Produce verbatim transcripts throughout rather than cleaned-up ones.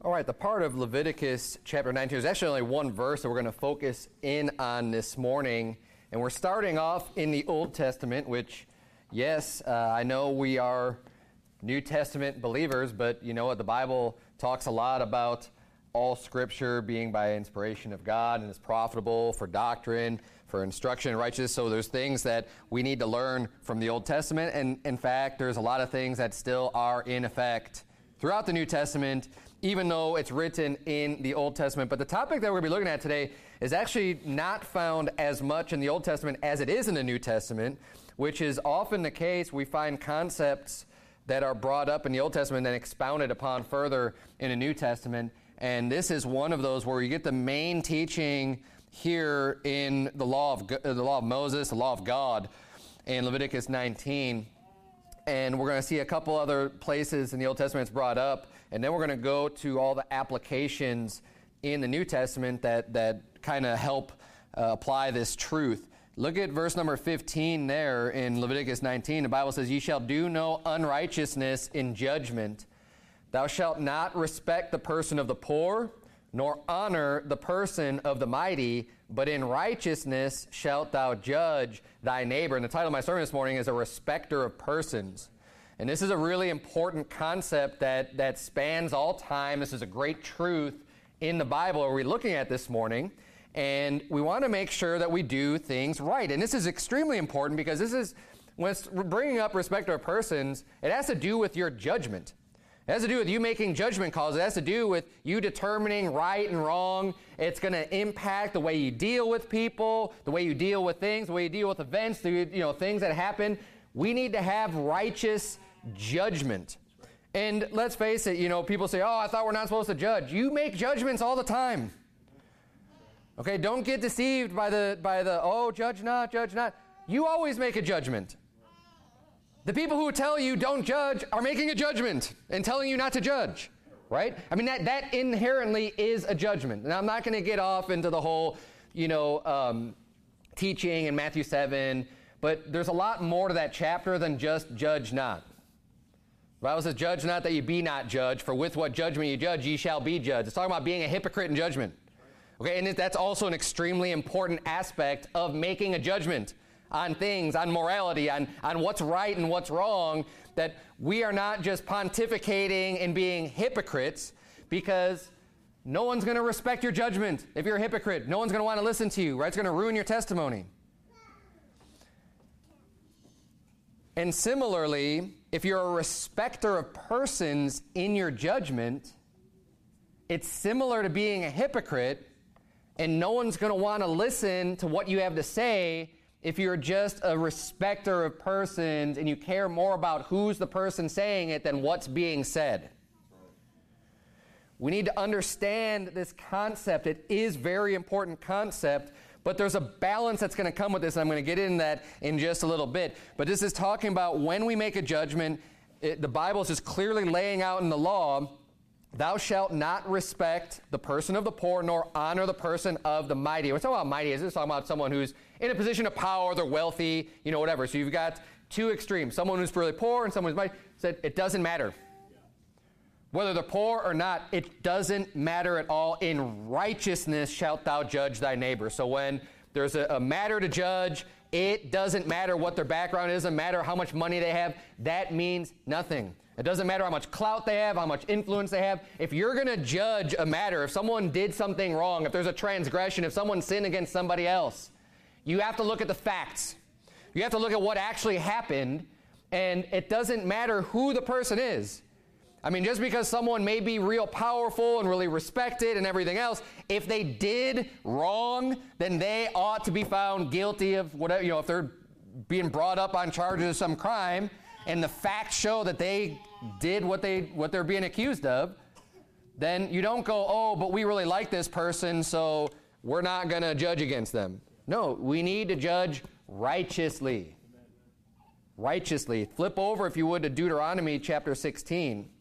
All right, the part of Leviticus chapter nineteen is actually only one verse that we're going to focus in on this morning. And we're starting off in the Old Testament, which, yes, uh, I know we are New Testament believers, but you know what? The Bible talks a lot about all Scripture being by inspiration of God and is profitable for doctrine, for instruction in righteousness. So there's things that we need to learn from the Old Testament. And in fact, there's a lot of things that still are in effect throughout the New Testament, even though it's written in the Old Testament. But the topic that we're going to be looking at today is actually not found as much in the Old Testament as it is in the New Testament, which is often the case. We find concepts that are brought up in the Old Testament and expounded upon further in the New Testament. And this is one of those where you get the main teaching here in the law of the law of Moses, the law of God, in Leviticus nineteen. And we're going to see a couple other places in the Old Testament it's brought up. And then we're going to go to all the applications in the New Testament that, that kind of help uh, apply this truth. Look at verse number fifteen there in Leviticus nineteen. The Bible says, "Ye shall do no unrighteousness in judgment. Thou shalt not respect the person of the poor, nor honor the person of the mighty, but in righteousness shalt thou judge thy neighbor." And the title of my sermon this morning is "A Respecter of Persons." And this is a really important concept that, that spans all time. This is a great truth in the Bible that we're looking at this morning. And we want to make sure that we do things right. And this is extremely important because this is, when it's bringing up respecter of persons, it has to do with your judgment. It has to do with you making judgment calls. It has to do with you determining right and wrong. It's going to impact the way you deal with people, the way you deal with things, the way you deal with events, the, you know, things that happen. We need to have righteous judgment. And let's face it, you know, people say, "Oh, I thought we're not supposed to judge." You make judgments all the time. Okay, don't get deceived by the, by the, "Oh, judge not, judge not." You always make a judgment. The people who tell you don't judge are making a judgment and telling you not to judge, right? I mean, that, that inherently is a judgment. And I'm not going to get off into the whole, you know, um, teaching in Matthew seven, but there's a lot more to that chapter than just judge not. The Bible says, "Judge not that ye be not judged, for with what judgment ye judge, ye shall be judged." It's talking about being a hypocrite in judgment. Okay, and that's also an extremely important aspect of making a judgment on things, on morality, on, on what's right and what's wrong, that we are not just pontificating and being hypocrites, because no one's going to respect your judgment if you're a hypocrite. No one's going to want to listen to you, right? It's going to ruin your testimony. And similarly, if you're a respecter of persons in your judgment, it's similar to being a hypocrite, and no one's going to want to listen to what you have to say if you're just a respecter of persons and you care more about who's the person saying it than what's being said. We need to understand this concept. It is a very important concept, but there's a balance that's going to come with this. I'm going to get into that in just a little bit. But this is talking about when we make a judgment, it, the Bible is just clearly laying out in the law, "Thou shalt not respect the person of the poor, nor honor the person of the mighty." What's talking about mighty is this talking about someone who's in a position of power, they're wealthy, you know, whatever. So you've got two extremes. Someone who's really poor and someone who's mighty. Said it doesn't matter. Whether they're poor or not, it doesn't matter at all. "In righteousness shalt thou judge thy neighbor." So when there's a, a matter to judge, it doesn't matter what their background is, it doesn't matter how much money they have. That means nothing. It doesn't matter how much clout they have, how much influence they have. If you're going to judge a matter, if someone did something wrong, if there's a transgression, if someone sinned against somebody else, you have to look at the facts. You have to look at what actually happened, and it doesn't matter who the person is. I mean, just because someone may be real powerful and really respected and everything else, if they did wrong, then they ought to be found guilty of whatever, you know, if they're being brought up on charges of some crime, and the facts show that they did what they what they're being accused of, then you don't go, "Oh, but we really like this person, so we're not going to judge against them." No, we need to judge righteously. Righteously. Flip over, if you would, to Deuteronomy chapter sixteen.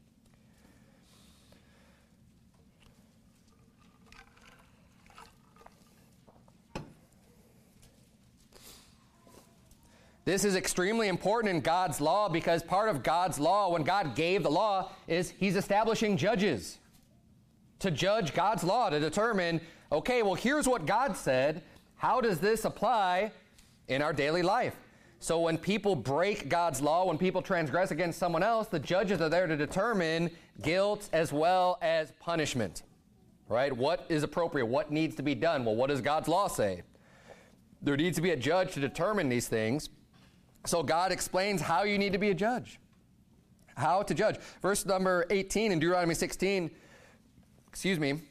This is extremely important in God's law, because part of God's law, when God gave the law, is He's establishing judges. to judge God's law, to determine, okay, well, here's what God said. How does this apply in our daily life? So when people break God's law, when people transgress against someone else, the judges are there to determine guilt as well as punishment, right? What is appropriate? What needs to be done? Well, what does God's law say? There needs to be a judge to determine these things. So God explains how you need to be a judge, how to judge. Verse number eighteen in Deuteronomy sixteen, excuse me,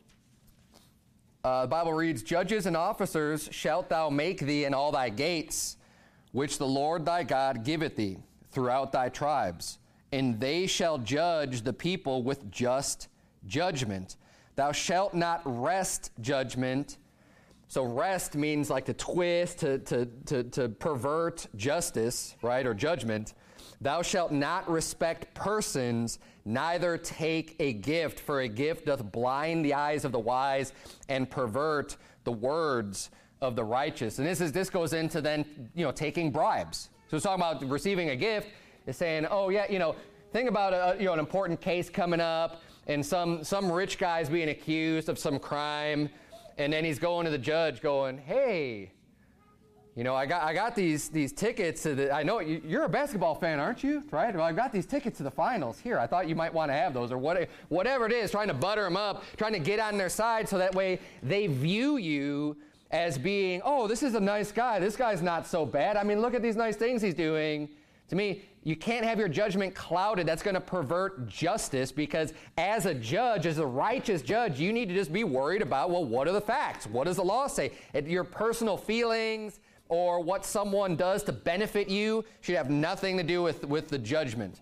uh, the Bible reads, "Judges and officers shalt thou make thee in all thy gates, which the Lord thy God giveth thee throughout thy tribes, and they shall judge the people with just judgment. Thou shalt not wrest judgment." So wrest means like to twist, to, to, to, to pervert justice, right, or judgment. "Thou shalt not respect persons, neither take a gift, for a gift doth blind the eyes of the wise and pervert the words of the righteous." And this is this goes into then, you know, taking bribes. So it's talking about receiving a gift. It's saying, oh yeah, you know, think about a, you know, an important case coming up, and some some rich guy's being accused of some crime, and then he's going to the judge, going, "Hey, you know, I got I got these these tickets to the. I know you, you're a basketball fan, aren't you? Right? Well, I've got these tickets to the finals. Here, I thought you might want to have those, or what, whatever it is. Trying to butter them up, trying to get on their side, so that way they view you as being, oh, this is a nice guy. This guy's not so bad. I mean, look at these nice things he's doing. To me, you can't have your judgment clouded. That's going to pervert justice, because as a judge, as a righteous judge, you need to just be worried about, well, what are the facts? What does the law say? It, your personal feelings or what someone does to benefit you should have nothing to do with, with the judgment.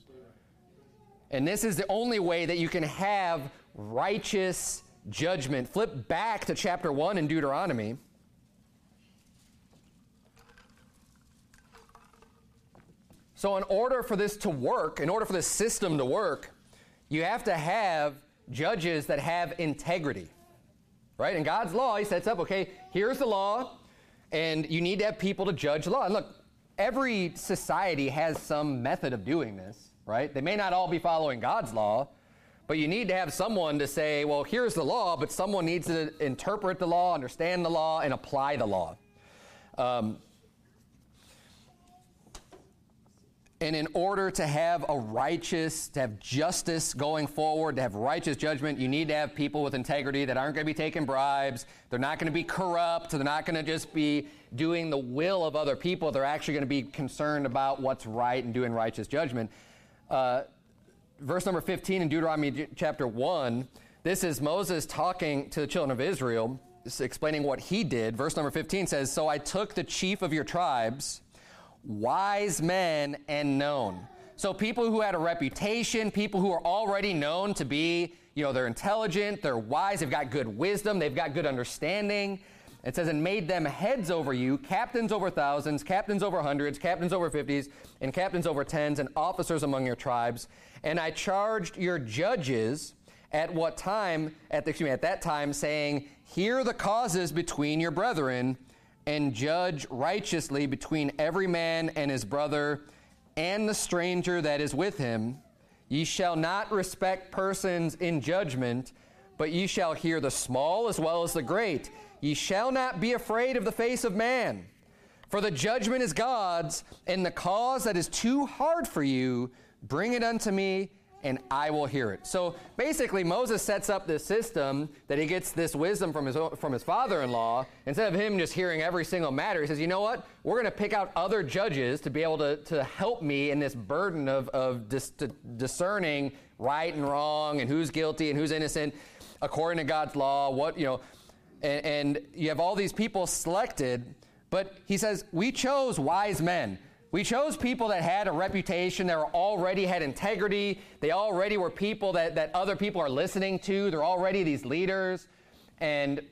And this is the only way that you can have righteous judgment. Flip back to chapter one in Deuteronomy. So in order for this to work, in order for this system to work, you have to have judges that have integrity, right? In God's law, he sets up, okay, here's the law, and you need to have people to judge the law. And look, every society has some method of doing this, right? They may not all be following God's law, but you need to have someone to say, well, here's the law, but someone needs to interpret the law, understand the law, and apply the law. Um, And in order to have a righteous, to have justice going forward, to have righteous judgment, you need to have people with integrity that aren't going to be taking bribes. They're not going to be corrupt. They're not going to just be doing the will of other people. They're actually going to be concerned about what's right and doing righteous judgment. Uh, verse number fifteen in Deuteronomy chapter one, this is Moses talking to the children of Israel, explaining what he did. Verse number fifteen says, "So I took the chief of your tribes, wise men and known." So people who had a reputation, people who are already known to be, you know, they're intelligent, they're wise, they've got good wisdom, they've got good understanding. It says, "And made them heads over you, captains over thousands, captains over hundreds, captains over fifties, and captains over tens, and officers among your tribes. And I charged your judges at what time, at the, excuse me, at that time, saying, hear the causes between your brethren, and judge righteously between every man and his brother and the stranger that is with him. Ye shall not respect persons in judgment, but ye shall hear the small as well as the great. Ye shall not be afraid of the face of man, for the judgment is God's, and the cause that is too hard for you, bring it unto me, and I will hear it." So basically, Moses sets up this system that he gets this wisdom from his from his father-in-law. Instead of him just hearing every single matter, he says, you know what? We're going to pick out other judges to be able to, to help me in this burden of, of dis, discerning right and wrong and who's guilty and who's innocent according to God's law. What, you know, and, and you have all these people selected, but he says, we chose wise men. We chose people that had a reputation, that already had integrity. They already were people that, that other people are listening to. They're already these leaders. And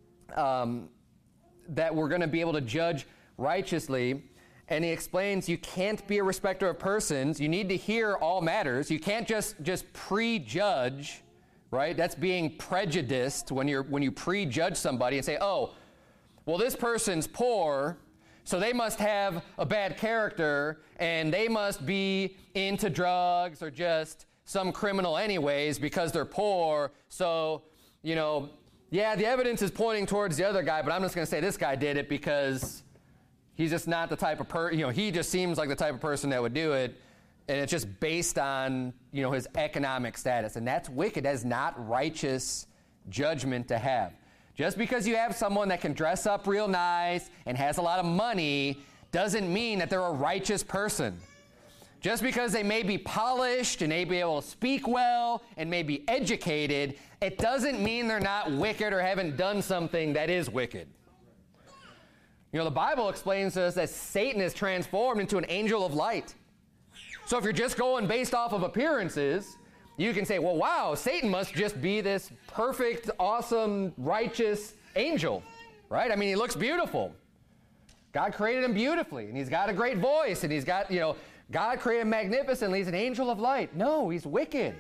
um, that we're going to be able to judge righteously. And he explains you can't be a respecter of persons. You need to hear all matters. You can't just, just prejudge, right? That's being prejudiced when, you're, when you prejudge somebody and say, oh, well, this person's poor, so they must have a bad character, and they must be into drugs or just some criminal anyways because they're poor. So, you know, yeah, the evidence is pointing towards the other guy, but I'm just going to say this guy did it because he's just not the type of person, you know, he just seems like the type of person that would do it. And it's just based on, you know, his economic status. And that's wicked. That is not righteous judgment to have. Just because you have someone that can dress up real nice and has a lot of money doesn't mean that they're a righteous person. Just because they may be polished and may be able to speak well and may be educated, it doesn't mean they're not wicked or haven't done something that is wicked. You know, the Bible explains to us that Satan is transformed into an angel of light. So if you're just going based off of appearances, you can say, well, wow, Satan must just be this perfect, awesome, righteous angel, right? I mean, he looks beautiful. God created him beautifully, and he's got a great voice, and he's got, you know, God created him magnificently. He's an angel of light. No, he's wicked.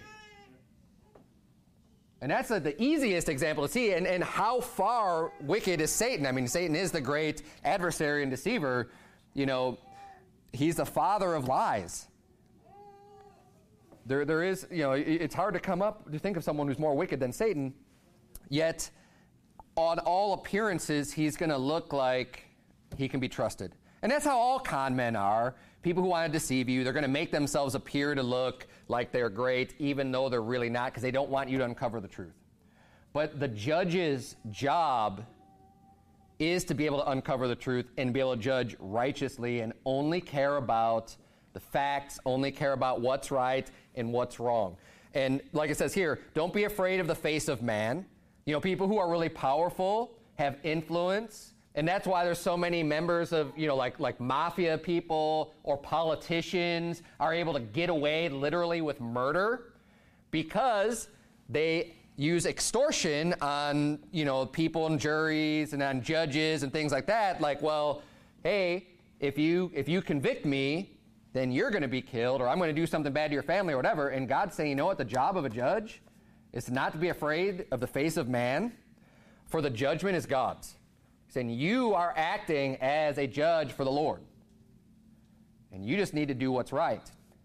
And that's a, the easiest example to see. And, and how far wicked is Satan? I mean, Satan is the great adversary and deceiver. You know, he's the father of lies. There, there is, you know, it's hard to come up to think of someone who's more wicked than Satan. Yet, on all appearances, he's going to look like he can be trusted. And that's how all con men are. People who want to deceive you, they're going to make themselves appear to look like they're great, even though they're really not, because they don't want you to uncover the truth. But the judge's job is to be able to uncover the truth and be able to judge righteously and only care about the facts, only care about what's right and what's wrong. And like it says here, don't be afraid of the face of man. You know, people who are really powerful have influence. And that's why there's so many members of, you know, like, like mafia people or politicians are able to get away literally with murder because they use extortion on, you know, people and juries and on judges and things like that. Like, well, hey, if you if you convict me, then you're going to be killed, or I'm going to do something bad to your family or whatever. And God's saying, you know what, the job of a judge is not to be afraid of the face of man, for the judgment is God's. Saying you are acting as a judge for the Lord. And you just need to do what's right.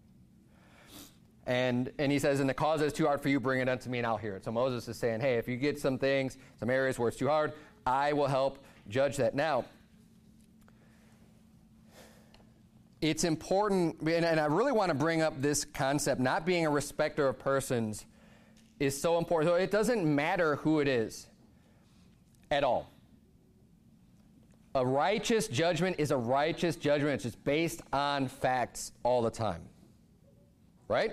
And and he says, and the cause is too hard for you, bring it unto me and I'll hear it. So Moses is saying, hey, if you get some things, some areas where it's too hard, I will help judge that. Now, it's important, and, and I really want to bring up this concept, not being a respecter of persons is so important. So it doesn't matter who it is at all. A righteous judgment is a righteous judgment. It's just based on facts all the time. Right?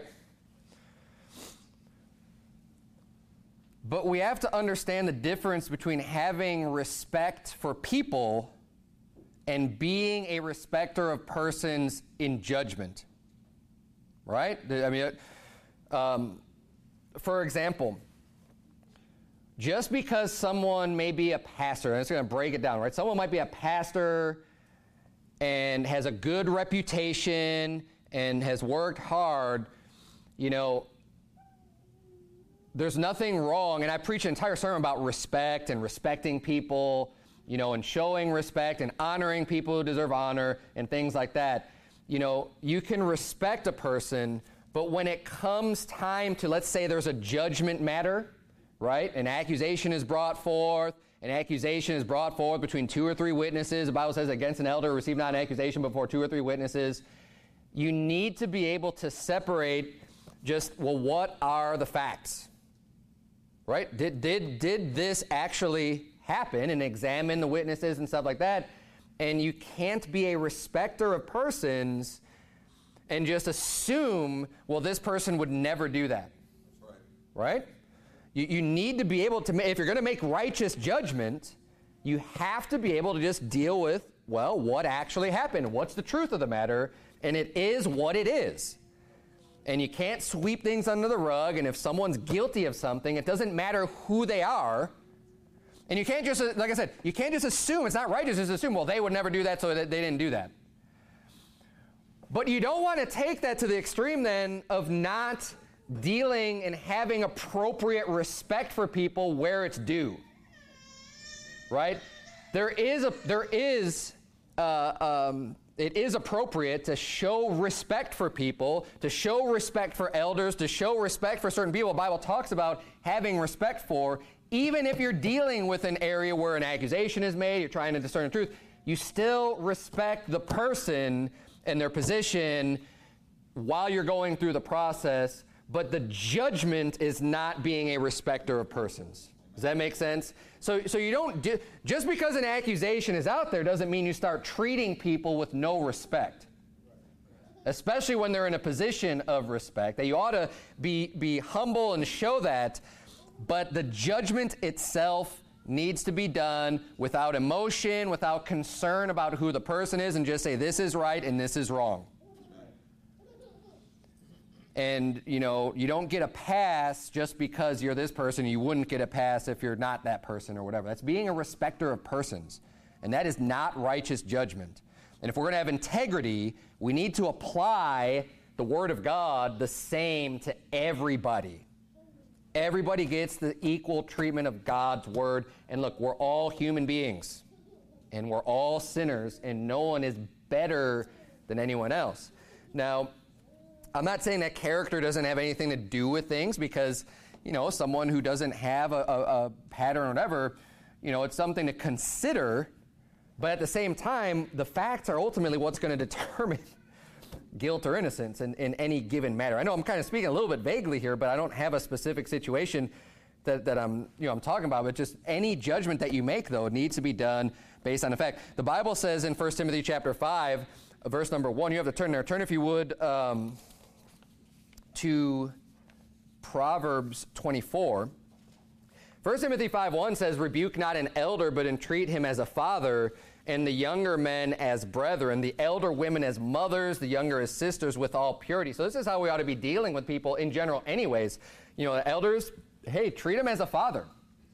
But we have to understand the difference between having respect for people and being a respecter of persons in judgment. Right? I mean, um, for example, just because someone may be a pastor, and it's going to break it down, right? Someone might be a pastor and has a good reputation and has worked hard, you know, there's nothing wrong, and I preach an entire sermon about respect and respecting people, you know, and showing respect and honoring people who deserve honor and things like that. You know, you can respect a person, but when it comes time to, let's say there's a judgment matter, right? An accusation is brought forth. An accusation is brought forth between two or three witnesses. The Bible says, against an elder, receive not an accusation before two or three witnesses. You need to be able to separate just, well, what are the facts? Right? Did, did, did this actually happen? And examine the witnesses and stuff like that. And you can't be a respecter of persons and just assume, well, this person would never do that. That's right. Right? You, you need to be able to, if you're going to make righteous judgment, you have to be able to just deal with, well, what actually happened? What's the truth of the matter? And it is what it is. And you can't sweep things under the rug, and if someone's guilty of something, it doesn't matter who they are. And you can't just, like I said, you can't just assume, it's not righteous just assume, well, they would never do that, so that they didn't do that. But you don't want to take that to the extreme then of not dealing and having appropriate respect for people where it's due. Right? There is a there is uh, um, it is appropriate to show respect for people, to show respect for elders, to show respect for certain people. The Bible talks about having respect for, even if you're dealing with an area where an accusation is made, you're trying to discern the truth, you still respect the person and their position while you're going through the process, but the judgment is not being a respecter of persons. Does that make sense? So, so you don't, do, just because an accusation is out there doesn't mean you start treating people with no respect. Especially when they're in a position of respect. That you ought to be, be humble and show that, but the judgment itself needs to be done without emotion, without concern about who the person is, and just say this is right and this is wrong. And, you know, you don't get a pass just because you're this person. You wouldn't get a pass if you're not that person or whatever. That's being a respecter of persons. And that is not righteous judgment. And if we're going to have integrity, we need to apply the Word of God the same to everybody. Everybody gets the equal treatment of God's Word. And look, we're all human beings. And we're all sinners. And no one is better than anyone else. Now, I'm not saying that character doesn't have anything to do with things, because, you know, someone who doesn't have a, a, a pattern or whatever, you know, it's something to consider. But at the same time, the facts are ultimately what's going to determine guilt or innocence in, in any given matter. I know I'm kind of speaking a little bit vaguely here, but I don't have a specific situation that, that I'm, you know, I'm talking about. But just any judgment that you make, though, needs to be done based on the fact. The Bible says in First Timothy chapter five, verse number one, you have to turn there. Turn, if you would, um, to Proverbs twenty-four. First Timothy five one says, rebuke not an elder, but entreat him as a father, and the younger men as brethren, the elder women as mothers, the younger as sisters, with all purity. So this is how we ought to be dealing with people in general anyways. You know, the elders, hey, treat them as a father.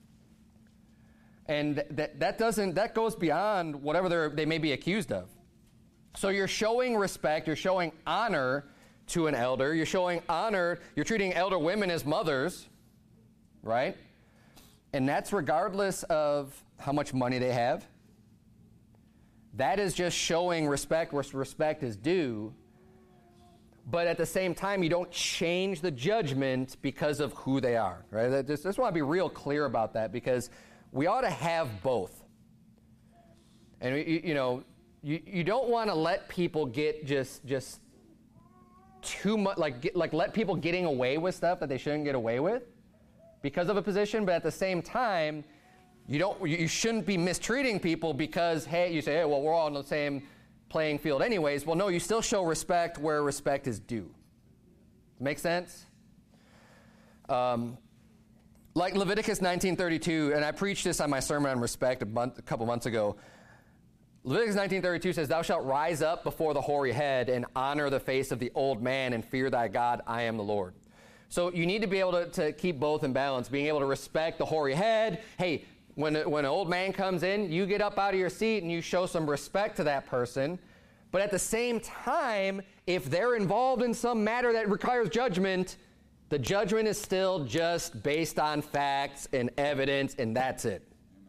And that, that doesn't, that goes beyond whatever they're, they may be accused of. So you're showing respect, you're showing honor to an elder. You're showing honor. You're treating elder women as mothers, right? And that's regardless of how much money they have. That is just showing respect where respect is due. But at the same time, you don't change the judgment because of who they are, right? I just, just want to be real clear about that, because we ought to have both. And, you, you know, you, you don't want to let people get just just too much, like, get, like let people getting away with stuff that they shouldn't get away with because of a position, but at the same time, you don't, you shouldn't be mistreating people because, hey, you say, hey, well, we're all on the same playing field anyways. Well, no, you still show respect where respect is due. Make sense? Um, like Leviticus nineteen thirty-two, and I preached this on my sermon on respect a, month, a couple months ago. Leviticus nineteen thirty-two says, thou shalt rise up before the hoary head and honor the face of the old man and fear thy God, I am the Lord. So you need to be able to, to keep both in balance, being able to respect the hoary head. Hey, when, when an old man comes in, you get up out of your seat and you show some respect to that person. But at the same time, if they're involved in some matter that requires judgment, the judgment is still just based on facts and evidence, and that's it.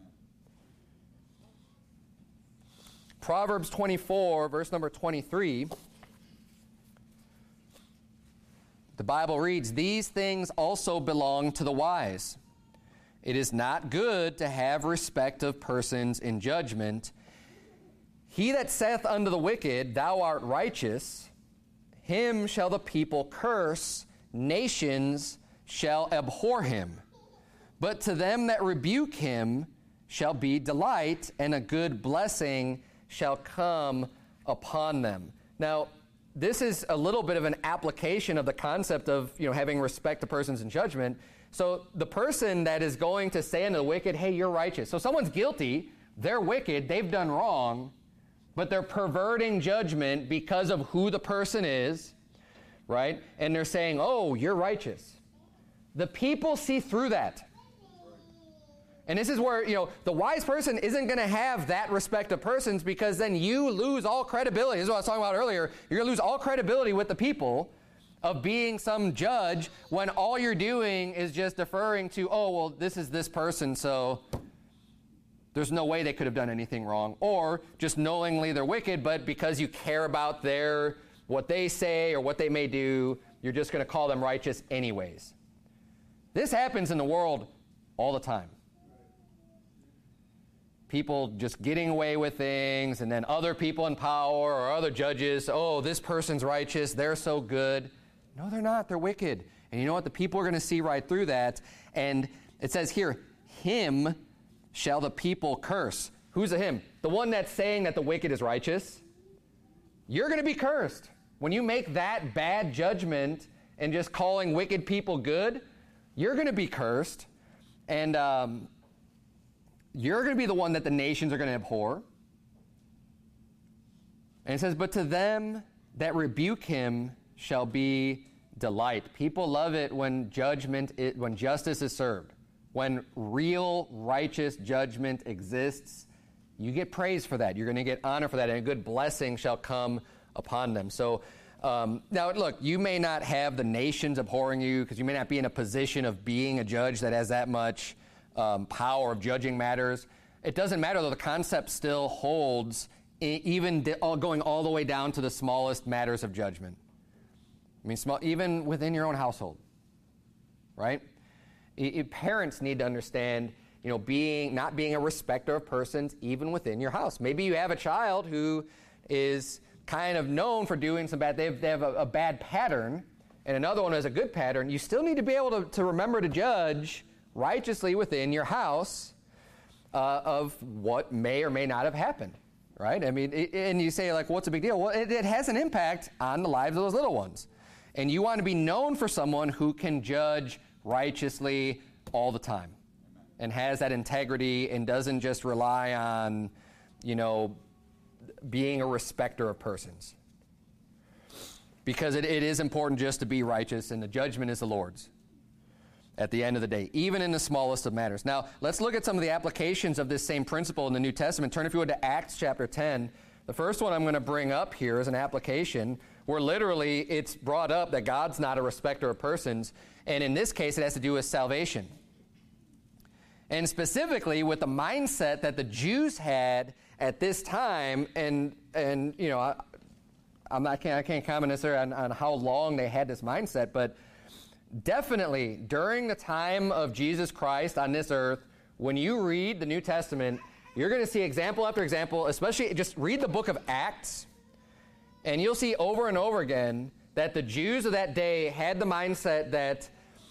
Proverbs twenty-four, verse number twenty-three, the Bible reads, these things also belong to the wise. It is not good to have respect of persons in judgment. He that saith unto the wicked, thou art righteous, him shall the people curse, nations shall abhor him. But to them that rebuke him shall be delight, and a good blessing shall come upon them. Now, this is a little bit of an application of the concept of, you know, having respect to persons in judgment. So the person that is going to say unto the wicked, hey, you're righteous. So someone's guilty, they're wicked, they've done wrong, but they're perverting judgment because of who the person is, right? And they're saying, oh, you're righteous. The people see through that. And this is where, you know, the wise person isn't going to have that respect of persons, because then you lose all credibility. This is what I was talking about earlier. You're going to lose all credibility with the people of being some judge when all you're doing is just deferring to, oh, well, this is this person, so there's no way they could have done anything wrong. Or just knowingly they're wicked, but because you care about their what they say or what they may do, you're just going to call them righteous anyways. This happens in the world all the time. People just getting away with things, and then other people in power or other judges, oh, this person's righteous, they're so good. No, they're not. They're wicked. And you know what? The people are going to see right through that. And it says here, him shall the people curse. Who's a him? The one that's saying that the wicked is righteous. You're going to be cursed. When you make that bad judgment and just calling wicked people good, you're going to be cursed. And um, you're going to be the one that the nations are going to abhor. And it says, but to them that rebuke him shall be delight. People love it when judgment, is, when justice is served. When real righteous judgment exists, you get praise for that. You're going to get honor for that, and a good blessing shall come upon them. So um, now, look, you may not have the nations abhorring you because you may not be in a position of being a judge that has that much um, power of judging matters. It doesn't matter, though. The concept still holds, even going all the way down to the smallest matters of judgment. I mean, small, even within your own household, right? It, it, parents need to understand, you know, being not being a respecter of persons even within your house. Maybe you have a child who is kind of known for doing some bad, they have, they have a, a bad pattern, and another one has a good pattern. You still need to be able to, to remember to judge righteously within your house uh, of what may or may not have happened, right? I mean, it, and you say, like, what's the big deal? Well, it, it has an impact on the lives of those little ones. And you want to be known for someone who can judge righteously all the time and has that integrity and doesn't just rely on, you know, being a respecter of persons. Because it, it is important just to be righteous, and the judgment is the Lord's at the end of the day, even in the smallest of matters. Now, let's look at some of the applications of this same principle in the New Testament. Turn, if you would, to Acts chapter ten. The first one I'm going to bring up here is an application where literally it's brought up that God's not a respecter of persons, and in this case it has to do with salvation. And specifically with the mindset that the Jews had at this time, and and you know, I, I'm not, I, can't, I can't comment necessarily on, on how long they had this mindset, but definitely during the time of Jesus Christ on this earth, when you read the New Testament, you're going to see example after example, especially just read the book of Acts, and you'll see over and over again that the Jews of that day had the mindset that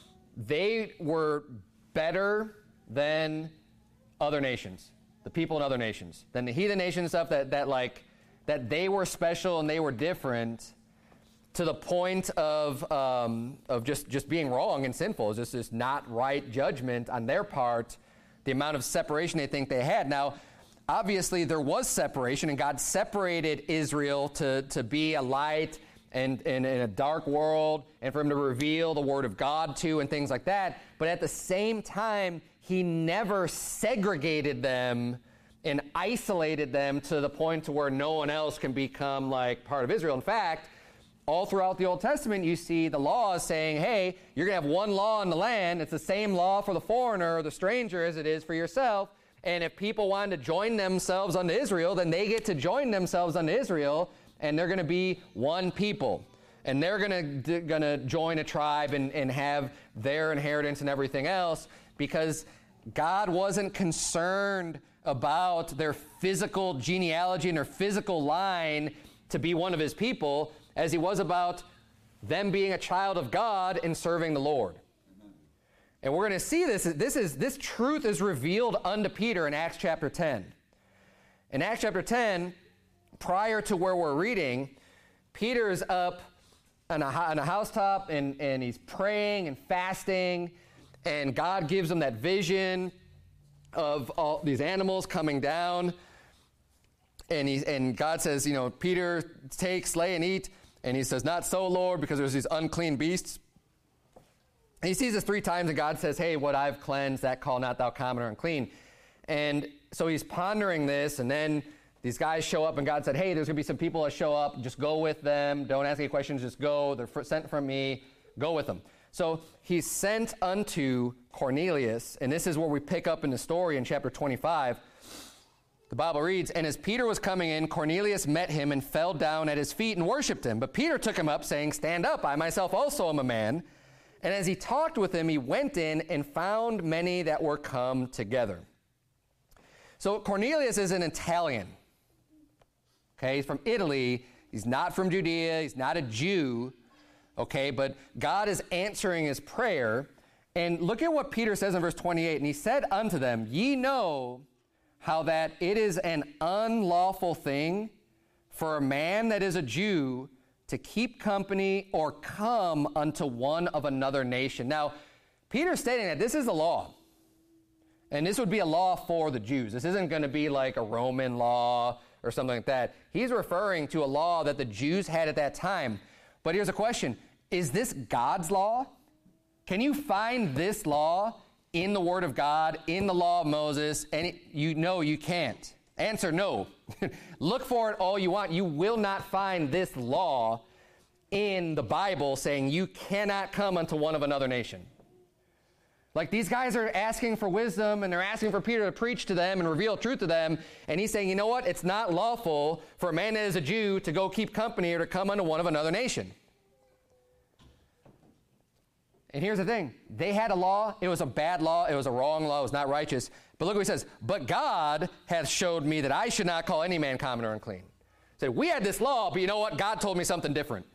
they were better than other nations, the people in other nations, than the heathen nation stuff, that, that like, that they were special and they were different to the point of um, of just, just being wrong and sinful. It's just this not right judgment on their part, the amount of separation they think they had. Now, obviously, there was separation, and God separated Israel to, to be a light and, and in a dark world, and for him to reveal the word of God to, and things like that. But at the same time, he never segregated them and isolated them to the point to where no one else can become like part of Israel. In fact, all throughout the Old Testament, you see the laws saying, hey, you're going to have one law in the land. It's the same law for the foreigner or the stranger as it is for yourself. And if people wanted to join themselves unto Israel, then they get to join themselves unto Israel, and they're going to be one people. And they're going to going to join a tribe and, and have their inheritance and everything else, because God wasn't concerned about their physical genealogy and their physical line to be one of his people, as he was about them being a child of God and serving the Lord. Amen. And we're going to see this. This is this truth is revealed unto Peter in Acts chapter ten. In Acts chapter ten, prior to where we're reading, Peter is up on a, on a housetop, and, and he's praying and fasting, and God gives him that vision of all these animals coming down. And he's, and God says, you know, Peter, take, slay, and eat. And he says, not so, Lord, because there's these unclean beasts. And he sees this three times, and God says, hey, what I've cleansed, that call not thou common or unclean. And so he's pondering this, and then these guys show up, and God said, hey, there's going to be some people that show up. Just go with them. Don't ask any questions. Just go. They're sent from me. Go with them. So he's sent unto Cornelius, and this is where we pick up in the story in chapter twenty-five. The Bible reads, "And as Peter was coming in, Cornelius met him and fell down at his feet and worshipped him. But Peter took him up, saying, 'Stand up, I myself also am a man.' And as he talked with him, he went in and found many that were come together." So Cornelius is an Italian. Okay, he's from Italy. He's not from Judea. He's not a Jew. Okay, but God is answering his prayer. And look at what Peter says in verse twenty-eight. "And he said unto them, Ye know how that it is an unlawful thing for a man that is a Jew to keep company or come unto one of another nation." Now, Peter's stating that this is the law. And this would be a law for the Jews. This isn't going to be like a Roman law or something like that. He's referring to a law that the Jews had at that time. But here's a question. Is this God's law? Can you find this law in the Word of God, in the law of Moses? And it, you know you can't. Answer no. Look for it all you want. You will not find this law in the Bible saying you cannot come unto one of another nation. Like, these guys are asking for wisdom, and they're asking for Peter to preach to them and reveal truth to them. And he's saying, you know what? It's not lawful for a man that is a Jew to go keep company or to come unto one of another nation. And here's the thing. They had a law. It was a bad law. It was a wrong law. It was not righteous. But look what he says. "But God hath showed me that I should not call any man common or unclean." He said, we had this law, but you know what? God told me something different.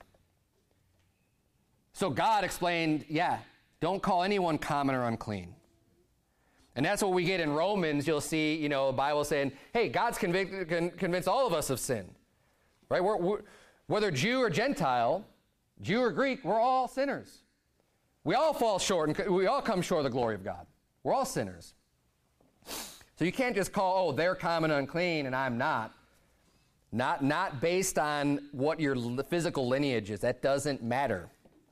So God explained, yeah, don't call anyone common or unclean. And that's what we get in Romans. You'll see, you know, the Bible saying, hey, God's convic- con- convinced all of us of sin. Right? We're, we're, whether Jew or Gentile, Jew or Greek, we're all sinners. We all fall short, and we all come short of the glory of God. We're all sinners. So you can't just call, oh, they're common and unclean, and I'm not. Not, not based on what your physical lineage is. That doesn't matter.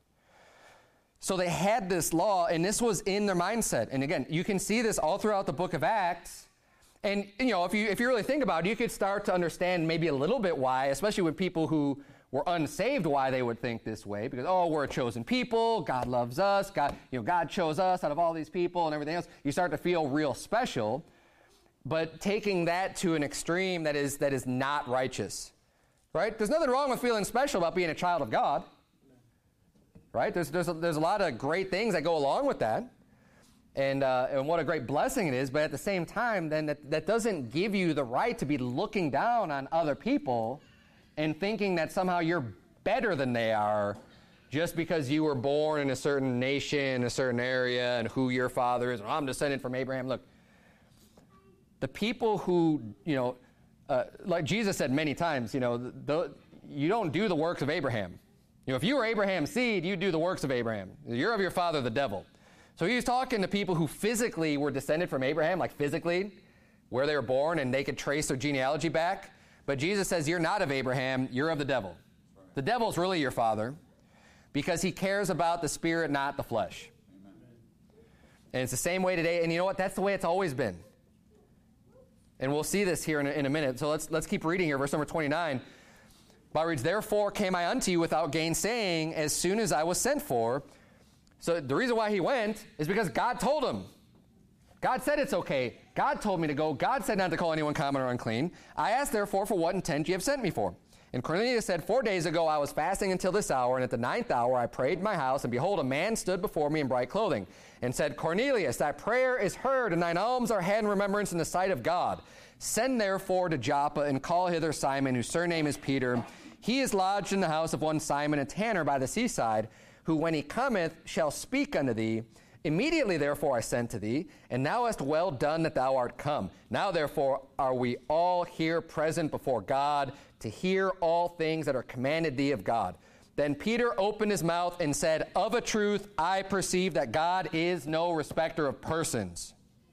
So they had this law, and this was in their mindset. And again, you can see this all throughout the book of Acts. And, you know, if you if you really think about it, you could start to understand maybe a little bit why, especially with people who were unsaved, why they would think this way. Because, oh, we're a chosen people. God loves us. God, you know, God chose us out of all these people and everything else. You start to feel real special. But taking that to an extreme that is that is not righteous. Right? There's nothing wrong with feeling special about being a child of God. Right? There's there's a, there's a lot of great things that go along with that, and uh, and what a great blessing it is. But at the same time, then that, that doesn't give you the right to be looking down on other people and thinking that somehow you're better than they are just because you were born in a certain nation, a certain area, and who your father is. Well, I'm descended from Abraham. Look, the people who, you know, uh, like Jesus said many times, you know, the, the, you don't do the works of Abraham. You know, if you were Abraham's seed, you'd do the works of Abraham. You're of your father, the devil. So he was talking to people who physically were descended from Abraham, like physically, where they were born, and they could trace their genealogy back. But Jesus says, you're not of Abraham, you're of the devil. Right. The devil's really your father because he cares about the spirit, not the flesh. Amen. And it's the same way today. And you know what? That's the way it's always been. And we'll see this here in a, in a minute. So let's let's keep reading here. Verse number twenty-nine. Bible reads, "Therefore came I unto you without gainsaying, as soon as I was sent for." So the reason why he went is because God told him. God said it's okay. God told me to go. God said not to call anyone common or unclean. I asked, therefore, for what intent ye have sent me for. And Cornelius said, Four days ago I was fasting until this hour, and at the ninth hour I prayed in my house, and behold, a man stood before me in bright clothing, and said, Cornelius, thy prayer is heard, and thine alms are had in remembrance in the sight of God. Send therefore to Joppa, and call hither Simon, whose surname is Peter. He is lodged in the house of one Simon, a tanner by the seaside, who when he cometh shall speak unto thee. Immediately therefore I sent to thee, and thou hast well done that thou art come. Now therefore are we all here present before God, to hear all things that are commanded thee of God. Then Peter opened his mouth and said, Of a truth I perceive that God is no respecter of persons.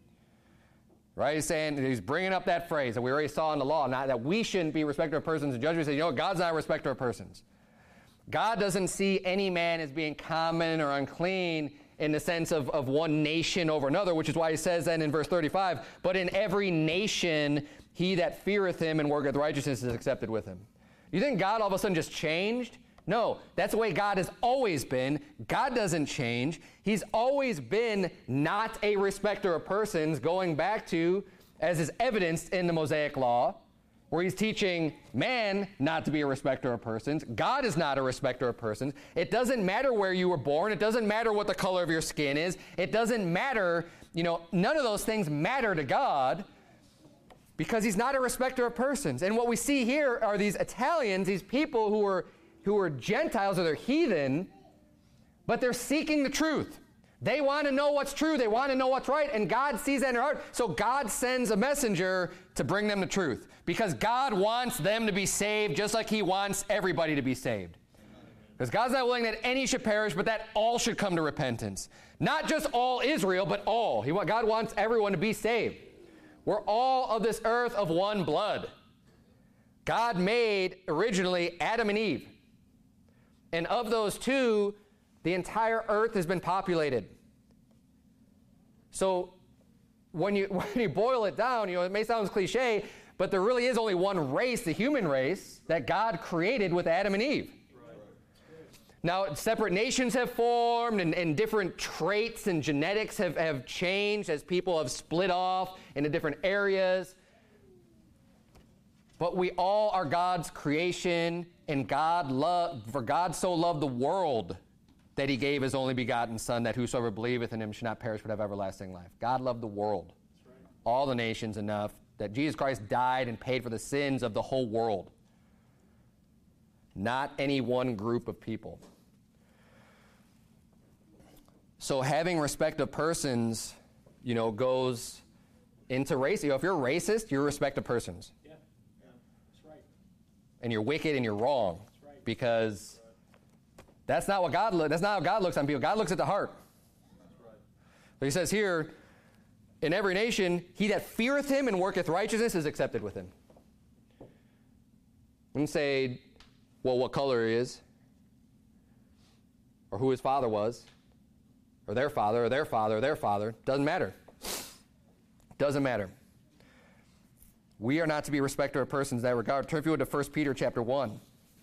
Right? He's saying, he's bringing up that phrase that we already saw in the law, not that we shouldn't be respecter of persons. And judgment says, you know what? God's not a respecter of persons. God doesn't see any man as being common or unclean in the sense of, of one nation over another, which is why he says then in verse thirty-five, but in every nation he that feareth him and worketh righteousness is accepted with him. You think God all of a sudden just changed No, that's the way God has always been. God doesn't change. He's always been not a respecter of persons, going back to, as is evidenced in the Mosaic Law, where he's teaching man not to be a respecter of persons. God is not a respecter of persons. It doesn't matter where you were born. It doesn't matter what the color of your skin is. It doesn't matter, you know, none of those things matter to God, because he's not a respecter of persons. And what we see here are these Italians, these people who are who are Gentiles or they're heathen, but they're seeking the truth. They want to know what's true. They want to know what's right, and God sees that in their heart. So God sends a messenger to bring them the truth, because God wants them to be saved just like he wants everybody to be saved. Because God's not willing that any should perish, but that all should come to repentance. Not just all Israel, but all. He, God wants everyone to be saved. We're all of this earth of one blood. God made originally Adam and Eve. And of those two, the entire earth has been populated. So when you when you boil it down, you know, it may sound cliche, but there really is only one race, the human race, that God created with Adam and Eve. Right. Now, separate nations have formed, and, and different traits and genetics have, have changed as people have split off into different areas. But we all are God's creation, and God loved, for God so loved the world that he gave his only begotten Son, that whosoever believeth in him should not perish but have everlasting life. God loved the world, right, all the nations, enough that Jesus Christ died and paid for the sins of the whole world, not any one group of people. So having respect of persons, you know, goes into race. You know, if you're racist, you're respect of persons. And you're wicked and you're wrong, right, because that's not what God looks. That's not how God looks on people. God looks at the heart. That's right. But he says here, in every nation, he that feareth him and worketh righteousness is accepted with him. We can say, well, what color he is, or who his father was, or their father, or their father, or their father. Doesn't matter. Doesn't matter. We are not to be a respecter of persons in that regard. Turn if you would to First Peter chapter one.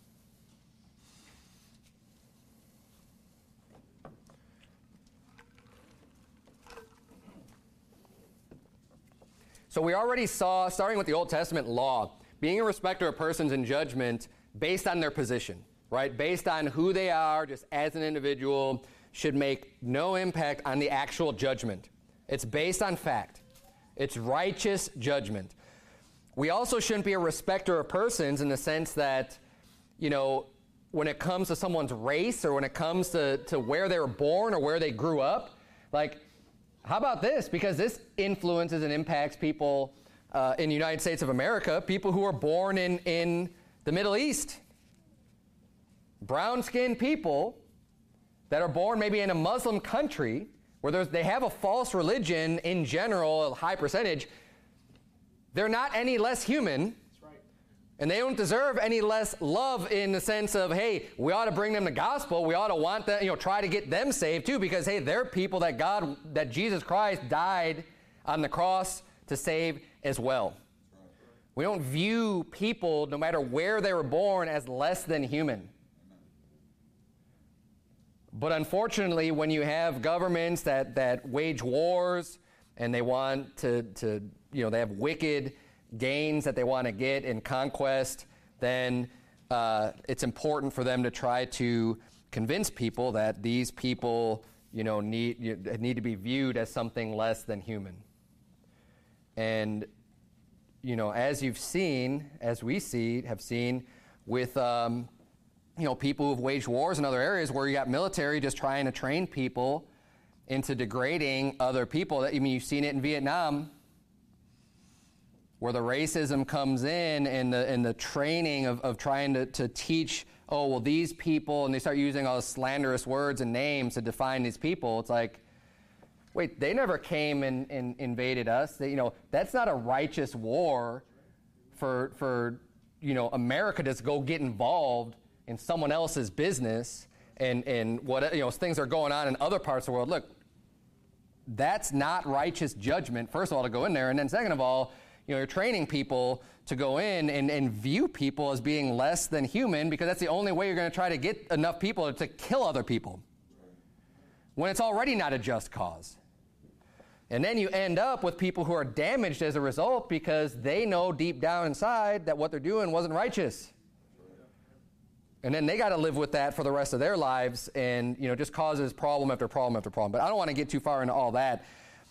So we already saw, starting with the Old Testament law, being a respecter of persons in judgment based on their position, right? Based on who they are, just as an individual, should make no impact on the actual judgment. It's based on fact. It's righteous judgment. We also shouldn't be a respecter of persons in the sense that, you know, when it comes to someone's race or when it comes to, to where they were born or where they grew up, like, how about this? Because this influences and impacts people uh, in the United States of America, people who are born in, in the Middle East. Brown-skinned people that are born maybe in a Muslim country where there's, they have a false religion in general, a high percentage. They're not any less human, that's right, and they don't deserve any less love in the sense of, hey, we ought to bring them the gospel. We ought to want them, you know, try to get them saved too, because, hey, they're people that God, that Jesus Christ died on the cross to save as well. Right. We don't view people, no matter where they were born, as less than human. But unfortunately, when you have governments that, that wage wars and they want to, to, you know, they have wicked gains that they want to get in conquest, then uh, it's important for them to try to convince people that these people, you know, need need to be viewed as something less than human. And, you know, as you've seen, as we see, have seen with, um, you know, people who've waged wars in other areas where you got military just trying to train people into degrading other people. I mean, you've seen it in Vietnam, where the racism comes in and the and the training of, of trying to, to teach, oh, well, these people, and they start using all the slanderous words and names to define these people. It's like, wait, they never came and, and invaded us. They, you know, that's not a righteous war for, for, you know, America to go get involved in someone else's business and, and what, you know, things are going on in other parts of the world. Look, that's not righteous judgment, first of all, to go in there. And then second of all, you know, you're training people to go in and, and view people as being less than human, because that's the only way you're going to try to get enough people to kill other people when it's already not a just cause. And then you end up with people who are damaged as a result because they know deep down inside that what they're doing wasn't righteous. And then they got to live with that for the rest of their lives, and, you know, just causes problem after problem after problem. But I don't want to get too far into all that.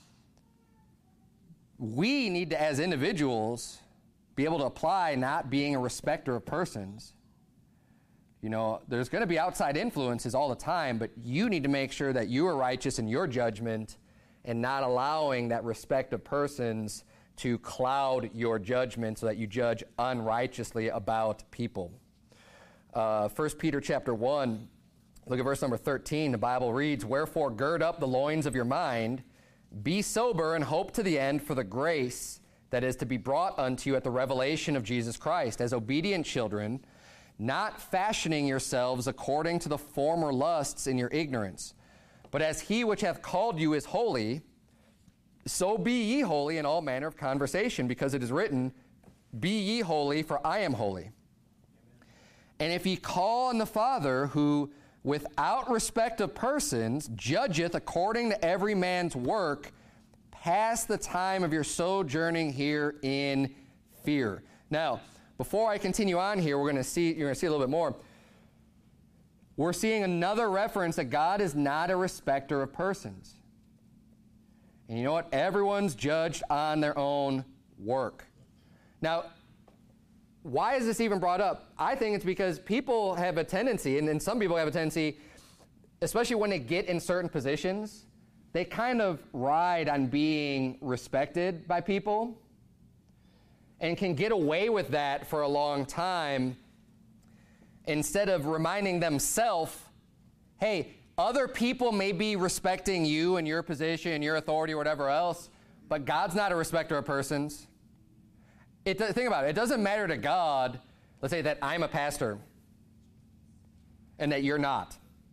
We need to, as individuals, be able to apply not being a respecter of persons. You know, there's going to be outside influences all the time, but you need to make sure that you are righteous in your judgment and not allowing that respect of persons to cloud your judgment so that you judge unrighteously about people. Uh, First Peter chapter one, look at verse number thirteen. The Bible reads, "Wherefore gird up the loins of your mind, be sober, and hope to the end for the grace that is to be brought unto you at the revelation of Jesus Christ, as obedient children, not fashioning yourselves according to the former lusts in your ignorance. But as he which hath called you is holy, so be ye holy in all manner of conversation, because it is written, Be ye holy, for I am holy. And if ye call on the Father, who without respect of persons judgeth according to every man's work, pass the time of your sojourning here in fear." Now, before I continue on here, we're going to see, you're going to see a little bit more. We're seeing another reference that God is not a respecter of persons. And you know what? Everyone's judged on their own work. Now, why is this even brought up? I think it's because people have a tendency, and, and some people have a tendency, especially when they get in certain positions, they kind of ride on being respected by people and can get away with that for a long time instead of reminding themselves, hey, other people may be respecting you and your position, your authority, or whatever else, but God's not a respecter of persons. It, think about it. It doesn't matter to God, let's say, that I'm a pastor and that you're not.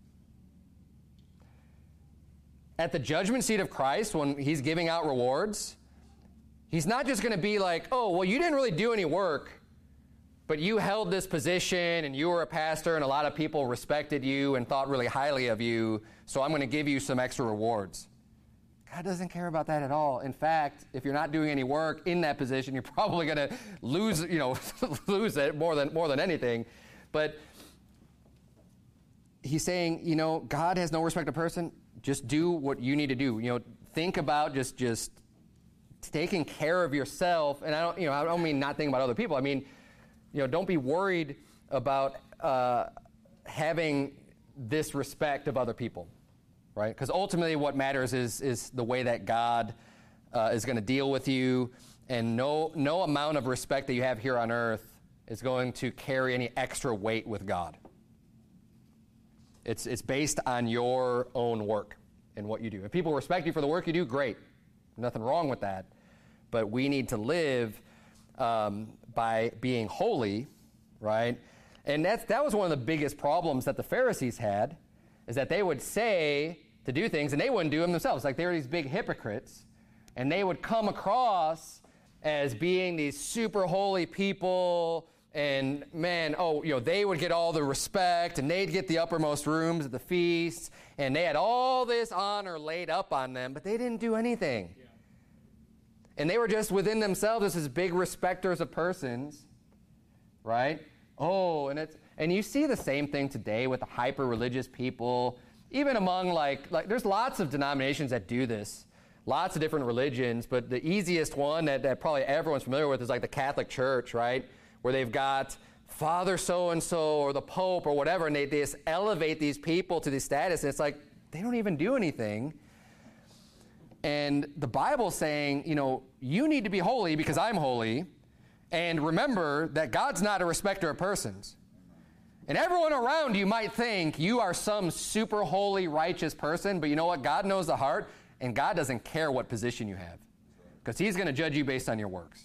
At the judgment seat of Christ, when he's giving out rewards, he's not just going to be like, oh, well, you didn't really do any work, but you held this position and you were a pastor and a lot of people respected you and thought really highly of you, so I'm going to give you some extra rewards. God doesn't care about that at all. In fact, if you're not doing any work in that position, you're probably going to lose, you know, lose it more than more than anything. But he's saying, you know, God has no respect of person. Just do what you need to do. You know, think about just just taking care of yourself. And I don't, you know, I don't mean not thinking about other people. I mean, you know, don't be worried about uh, having this respect of other people. Right? Because ultimately what matters is is the way that God uh, is going to deal with you, and no no amount of respect that you have here on earth is going to carry any extra weight with God. It's it's based on your own work and what you do. If people respect you for the work you do, great. Nothing wrong with that. But we need to live um, by being holy, right? And that's that was one of the biggest problems that the Pharisees had, is that they would say to do things, and they wouldn't do them themselves. Like, they were these big hypocrites, and they would come across as being these super holy people, and man, oh, you know, they would get all the respect, and they'd get the uppermost rooms at the feasts, and they had all this honor laid up on them, but they didn't do anything. Yeah. And they were just within themselves as big respecters of persons, right? Oh, and it's and you see the same thing today with the hyper-religious people. Even among, like, like, there's lots of denominations that do this, lots of different religions, but the easiest one that, that probably everyone's familiar with is like the Catholic Church, right? Where they've got Father so-and-so or the Pope or whatever, and they, they just elevate these people to this status, and it's like, they don't even do anything. And the Bible's saying, you know, you need to be holy because I'm holy, and remember that God's not a respecter of persons. And everyone around you might think you are some super holy, righteous person, but you know what? God knows the heart, and God doesn't care what position you have, because he's going to judge you based on your works.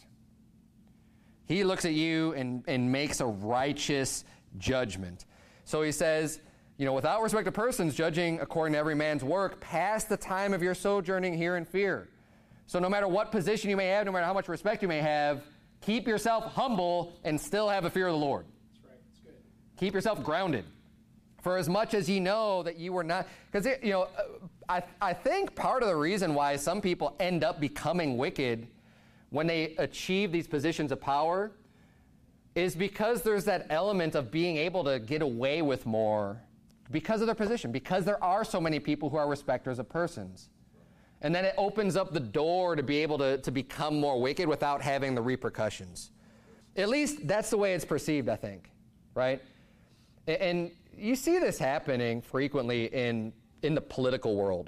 He looks at you and, and makes a righteous judgment. So he says, you know, without respect to persons, judging according to every man's work, pass the time of your sojourning here in fear. So no matter what position you may have, no matter how much respect you may have, keep yourself humble and still have a fear of the Lord. That's right. That's good. Keep yourself grounded. For as much as ye know that you were not, because, you know, I, I think part of the reason why some people end up becoming wicked when they achieve these positions of power is because there's that element of being able to get away with more because of their position, because there are so many people who are respecters of persons. And then it opens up the door to be able to, to become more wicked without having the repercussions. At least that's the way it's perceived, I think, right? And you see this happening frequently in, in the political world,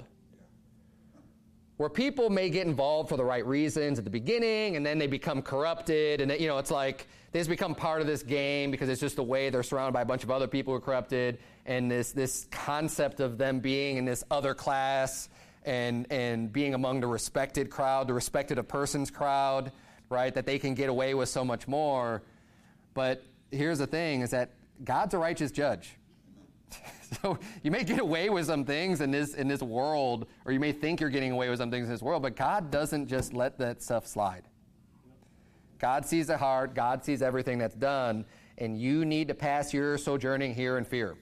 where people may get involved for the right reasons at the beginning, and then they become corrupted, and you know, it's like they just become part of this game because it's just the way they're surrounded by a bunch of other people who are corrupted, and this this concept of them being in this other class and and being among the respected crowd, the respected of persons crowd, right? That they can get away with so much more. But here's the thing: is that God's a righteous judge. So you may get away with some things in this in this world, or you may think you're getting away with some things in this world, but God doesn't just let that stuff slide. God sees the heart. God sees everything that's done, and you need to pass your sojourning here in fear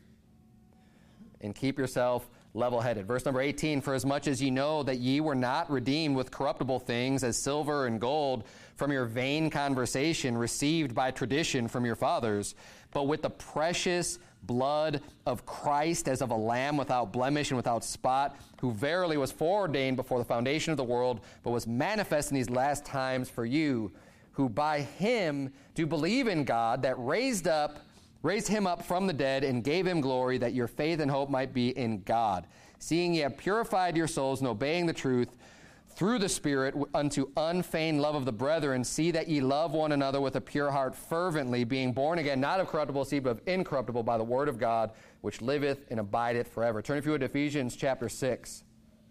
and keep yourself level-headed. Verse number eighteen, for as much as ye know that ye were not redeemed with corruptible things as silver and gold from your vain conversation received by tradition from your fathers, but with the precious blood of Christ as of a lamb without blemish and without spot, who verily was foreordained before the foundation of the world, but was manifest in these last times for you, who by him do believe in God, that raised up, raised him up from the dead and gave him glory, that your faith and hope might be in God. Seeing ye have purified your souls and obeying the truth through the Spirit unto unfeigned love of the brethren, see that ye love one another with a pure heart fervently, being born again, not of corruptible seed, but of incorruptible, by the word of God, which liveth and abideth forever. Turn, if you would, to Ephesians chapter six.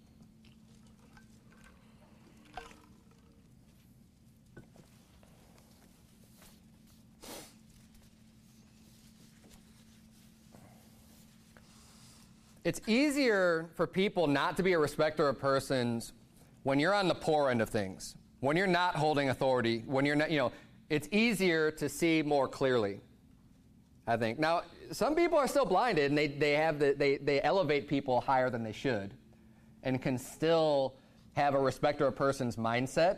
It's easier for people not to be a respecter of persons when you're on the poor end of things, when you're not holding authority, when you're not, you know, it's easier to see more clearly, I think. Now, some people are still blinded, and they, they have the, they, they elevate people higher than they should and can still have a respecter of persons mindset.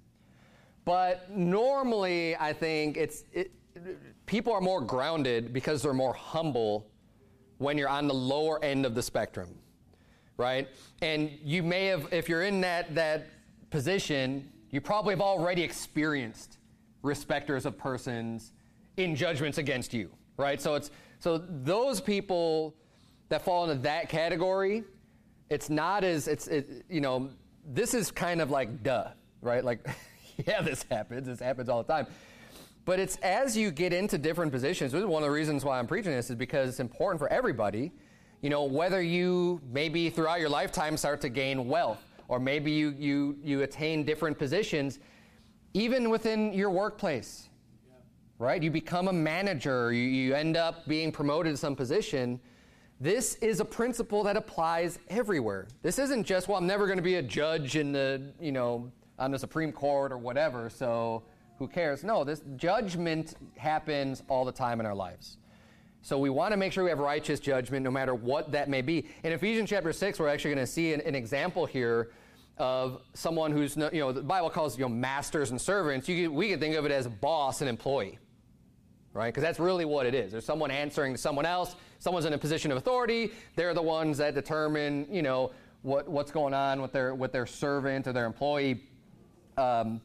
But normally, I think it's it, people are more grounded because they're more humble when you're on the lower end of the spectrum, right? And you may have, if you're in that, that position, you probably have already experienced respecters of persons in judgments against you, right? So it's so those people that fall into that category, it's not as, it's it, you know, this is kind of like duh, right? Like, yeah, this happens. This happens all the time. But it's as you get into different positions, this is one of the reasons why I'm preaching this, is because it's important for everybody, you know, whether you maybe throughout your lifetime start to gain wealth, or maybe you you you attain different positions, even within your workplace, yeah. Right? You become a manager, you, you end up being promoted to some position. This is a principle that applies everywhere. This isn't just, well, I'm never going to be a judge in the, you know, on the Supreme Court or whatever, so who cares? No, this judgment happens all the time in our lives. So we want to make sure we have righteous judgment no matter what that may be. In Ephesians chapter six, we're actually going to see an, an example here of someone who's, you know, the Bible calls, you know, masters and servants. You can, we can think of it as boss and employee, right? Because that's really what it is. There's someone answering to someone else. Someone's in a position of authority. They're the ones that determine, you know, what what's going on with their with their servant or their employee. Um,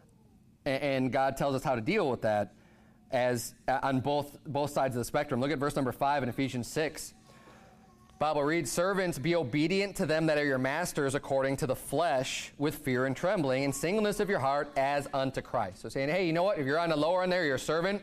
and God tells us how to deal with that as uh, on both both sides of the spectrum. Look at verse number five in Ephesians six. Bible reads, servants, be obedient to them that are your masters according to the flesh, with fear and trembling, and singleness of your heart as unto Christ. So saying, hey, you know what? If you're on the lower end there, you're a servant,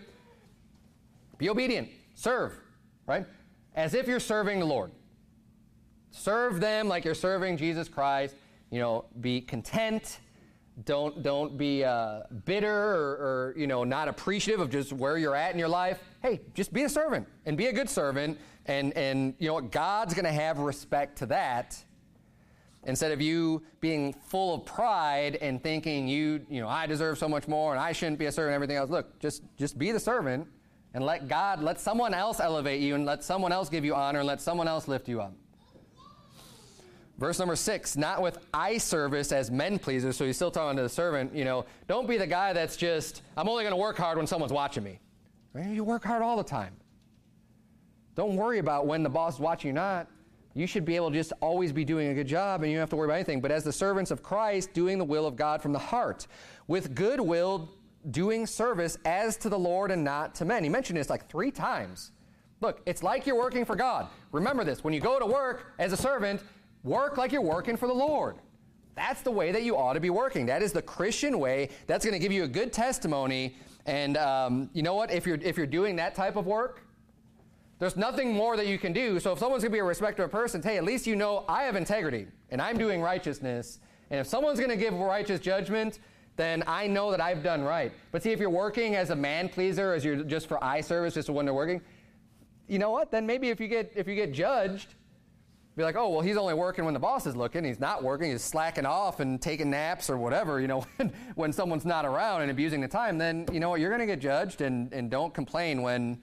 be obedient. Serve, right? As if you're serving the Lord. Serve them like you're serving Jesus Christ. You know, be content. Don't don't be uh, bitter or, or, you know, not appreciative of just where you're at in your life. Hey, just be a servant and be a good servant. And, and you know what? God's going to have respect to that. Instead of you being full of pride and thinking you, you know, I deserve so much more and I shouldn't be a servant and everything else. Look, just, just be the servant and let God, let someone else elevate you and let someone else give you honor and let someone else lift you up. Verse number six, not with eye service as men pleasers. So he's still talking to the servant, you know, don't be the guy that's just, I'm only going to work hard when someone's watching me. Right? You work hard all the time. Don't worry about when the boss is watching you not. You should be able to just always be doing a good job and you don't have to worry about anything. But as the servants of Christ, doing the will of God from the heart, with good will, doing service as to the Lord and not to men. He mentioned this like three times. Look, it's like you're working for God. Remember this, when you go to work as a servant, work like you're working for the Lord. That's the way that you ought to be working. That is the Christian way. That's going to give you a good testimony. And um, you know what? If you're, if you're doing that type of work, there's nothing more that you can do. So if someone's going to be a respecter of persons, hey, at least you know I have integrity and I'm doing righteousness. And if someone's going to give righteous judgment, then I know that I've done right. But see, if you're working as a man pleaser, as you're just for eye service, just when they're working, you know what? Then maybe if you get if you get judged, be like, oh, well, he's only working when the boss is looking. He's not working. He's slacking off and taking naps or whatever, you know, when, when someone's not around and abusing the time, then, you know what, you're going to get judged, and, and don't complain when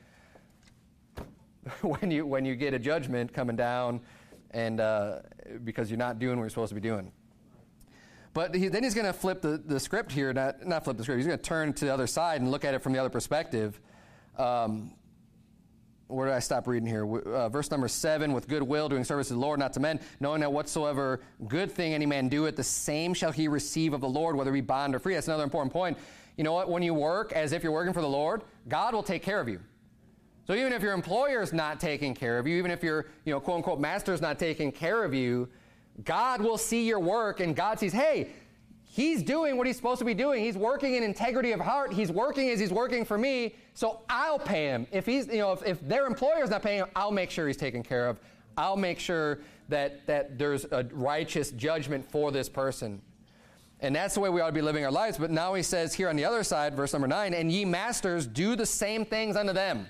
when you when you get a judgment coming down and uh, because you're not doing what you're supposed to be doing. But he, then he's going to flip the, the script here, not, not flip the script. He's going to turn to the other side and look at it from the other perspective. Um, where did I stop reading here? Uh, verse number seven, with good will, doing service to the Lord, not to men, knowing that whatsoever good thing any man doeth, the same shall he receive of the Lord, whether he be bond or free. That's another important point. You know what? When you work as if you're working for the Lord, God will take care of you. So even if your employer is not taking care of you, even if your, you know, quote unquote master is not taking care of you, God will see your work, and God sees, hey, he's doing what he's supposed to be doing. He's working in integrity of heart. He's working as he's working for me, so I'll pay him. If he's, you know, if, if their employer is not paying him, I'll make sure he's taken care of. I'll make sure that that there's a righteous judgment for this person. And that's the way we ought to be living our lives. But now he says here on the other side, verse number nine, and ye masters, do the same things unto them,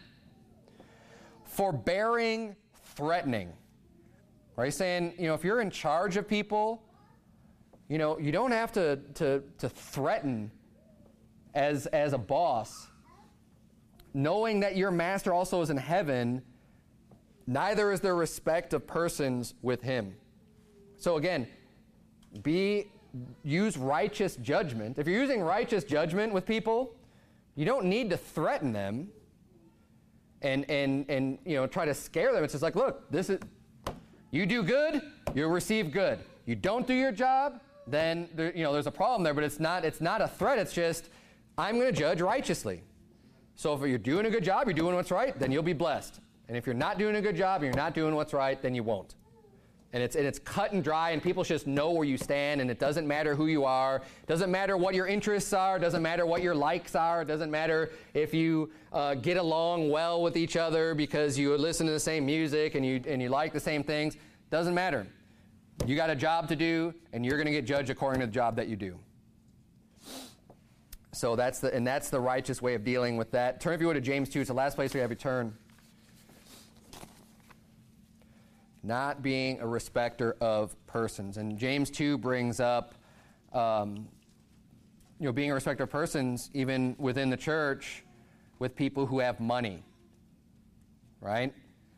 forbearing, threatening. Right? He's saying, you know, if you're in charge of people, you know, you don't have to to, to threaten as, as a boss. Knowing that your master also is in heaven, neither is there respect of persons with him. So again, be use righteous judgment. If you're using righteous judgment with people, you don't need to threaten them and and and you know try to scare them. It's just like, look, this is you do good, you'll receive good. You don't do your job, then there, you know there's a problem there. But it's not it's not a threat. It's just I'm going to judge righteously. So if you're doing a good job, you're doing what's right, then you'll be blessed. And if you're not doing a good job, and you're not doing what's right, then you won't. And it's and it's cut and dry, and people just know where you stand, and it doesn't matter who you are. It doesn't matter what your interests are. It doesn't matter what your likes are. It doesn't matter if you uh, get along well with each other because you listen to the same music and you and you like the same things. Doesn't matter. You got a job to do, and you're going to get judged according to the job that you do. So that's the and that's the righteous way of dealing with that. Turn, if you would, to James two. It's the last place we have you turn. Not being a respecter of persons. And James two brings up, um, you know, being a respecter of persons even within the church with people who have money, right?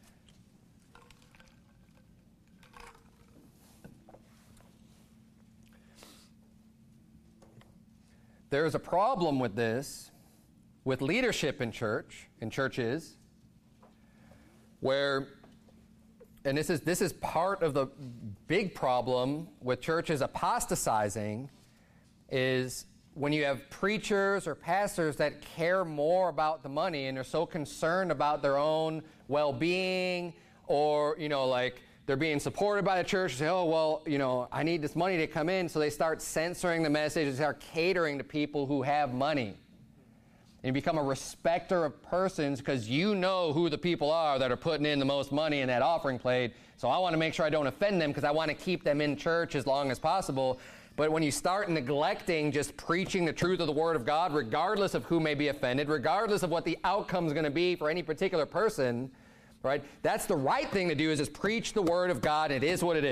There's a problem with this, with leadership in church, in churches, where And this is this is part of the big problem with churches apostatizing, is when you have preachers or pastors that care more about the money and they're so concerned about their own well-being, or, you know, like they're being supported by the church, say, oh, well, you know, I need this money to come in, so they start censoring the message, they start catering to people who have money. And you become a respecter of persons because you know who the people are that are putting in the most money in that offering plate. So I want to make sure I don't offend them because I want to keep them in church as long as possible. But when you start neglecting just preaching the truth of the Word of God, regardless of who may be offended, regardless of what the outcome is going to be for any particular person, right? That's the right thing to do, is just preach the Word of God. It is what it is.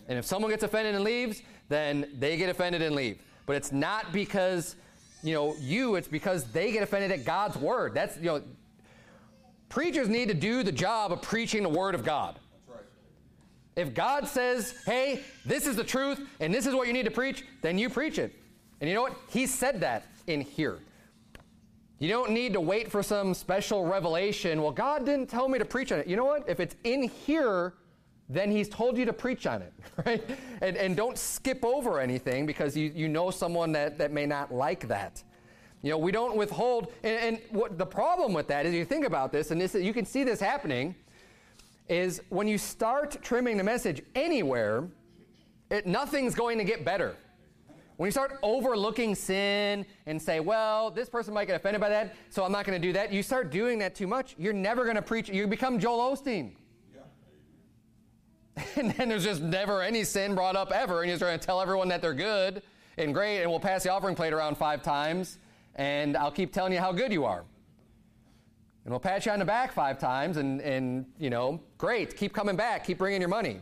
And if someone gets offended and leaves, then they get offended and leave. But it's not because, you know, you, it's because they get offended at God's word. That's, you know, preachers need to do the job of preaching the word of God. That's right. If God says, hey, this is the truth, and this is what you need to preach, then you preach it. And you know what? He said that in here. You don't need to wait for some special revelation. Well, God didn't tell me to preach on it. You know what? If it's in here, then he's told you to preach on it, right? And, and don't skip over anything because you, you know someone that, that may not like that. You know, we don't withhold. And, and what the problem with that is, you think about this, and this, you can see this happening, is when you start trimming the message anywhere, it, nothing's going to get better. When you start overlooking sin and say, well, this person might get offended by that, so I'm not going to do that. You start doing that too much, you're never going to preach. You become Joel Osteen. Yeah. And then there's just never any sin brought up ever, and you're just going to tell everyone that they're good and great, and we'll pass the offering plate around five times, and I'll keep telling you how good you are. And we'll pat you on the back five times, and, and you know, great, keep coming back, keep bringing your money.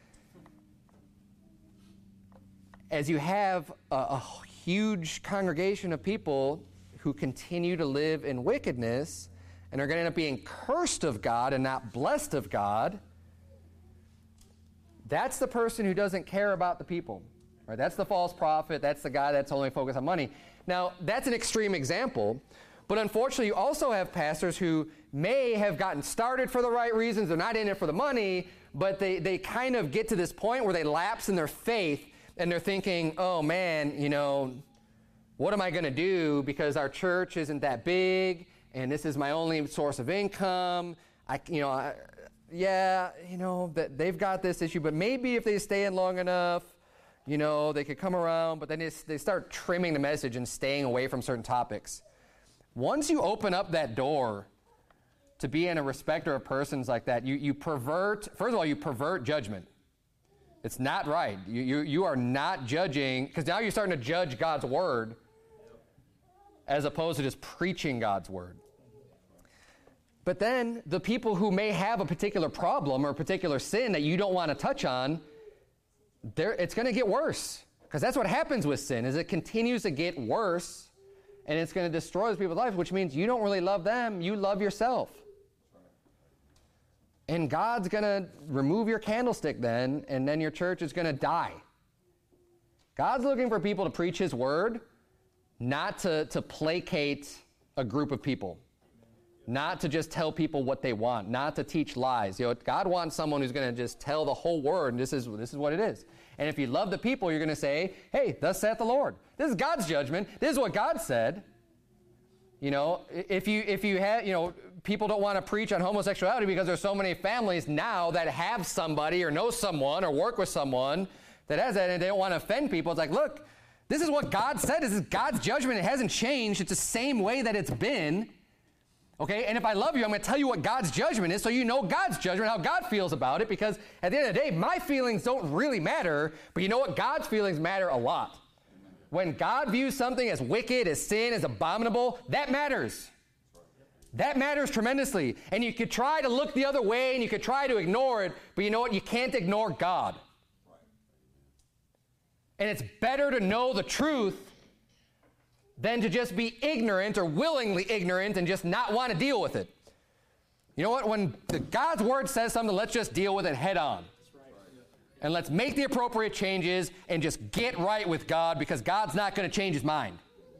As you have a, a huge congregation of people who continue to live in wickedness and are going to end up being cursed of God and not blessed of God, that's the person who doesn't care about the people. Right? That's the false prophet. That's the guy that's only focused on money. Now, that's an extreme example, but unfortunately you also have pastors who may have gotten started for the right reasons. They're not in it for the money, but they, they kind of get to this point where they lapse in their faith. And they're thinking, oh, man, you know, what am I going to do because our church isn't that big, and this is my only source of income. I, you know, I, yeah, you know, that they've got this issue, but maybe if they stay in long enough, you know, they could come around. But then they, they start trimming the message and staying away from certain topics. Once you open up that door to being a respecter of persons like that, you, you pervert, first of all, you pervert judgment. It's not right. You, you, you are not judging, because now you're starting to judge God's word as opposed to just preaching God's word. But then the people who may have a particular problem or a particular sin that you don't want to touch on, it's going to get worse. Because that's what happens with sin, is it continues to get worse, and it's going to destroy those people's lives, which means you don't really love them, you love yourself. And God's going to remove your candlestick then, and then your church is going to die. God's looking for people to preach his word, not to, to placate a group of people, not to just tell people what they want, not to teach lies. You know, God wants someone who's going to just tell the whole word, and this is, this is what it is. And if you love the people, you're going to say, hey, thus saith the Lord. This is God's judgment. This is what God said. You know, if you, if you have, you know, people don't want to preach on homosexuality because there's so many families now that have somebody or know someone or work with someone that has that, and they don't want to offend people. It's like, look, this is what God said. This is God's judgment. It hasn't changed. It's the same way that it's been. Okay, and if I love you, I'm going to tell you what God's judgment is so you know God's judgment, how God feels about it, because at the end of the day, my feelings don't really matter, but you know what? God's feelings matter a lot. When God views something as wicked, as sin, as abominable, that matters. That matters tremendously. And you could try to look the other way and you could try to ignore it, but you know what? You can't ignore God. And it's better to know the truth than to just be ignorant or willingly ignorant and just not want to deal with it. You know what? When the God's word says something, let's just deal with it head on. And let's make the appropriate changes and just get right with God, because God's not going to change his mind.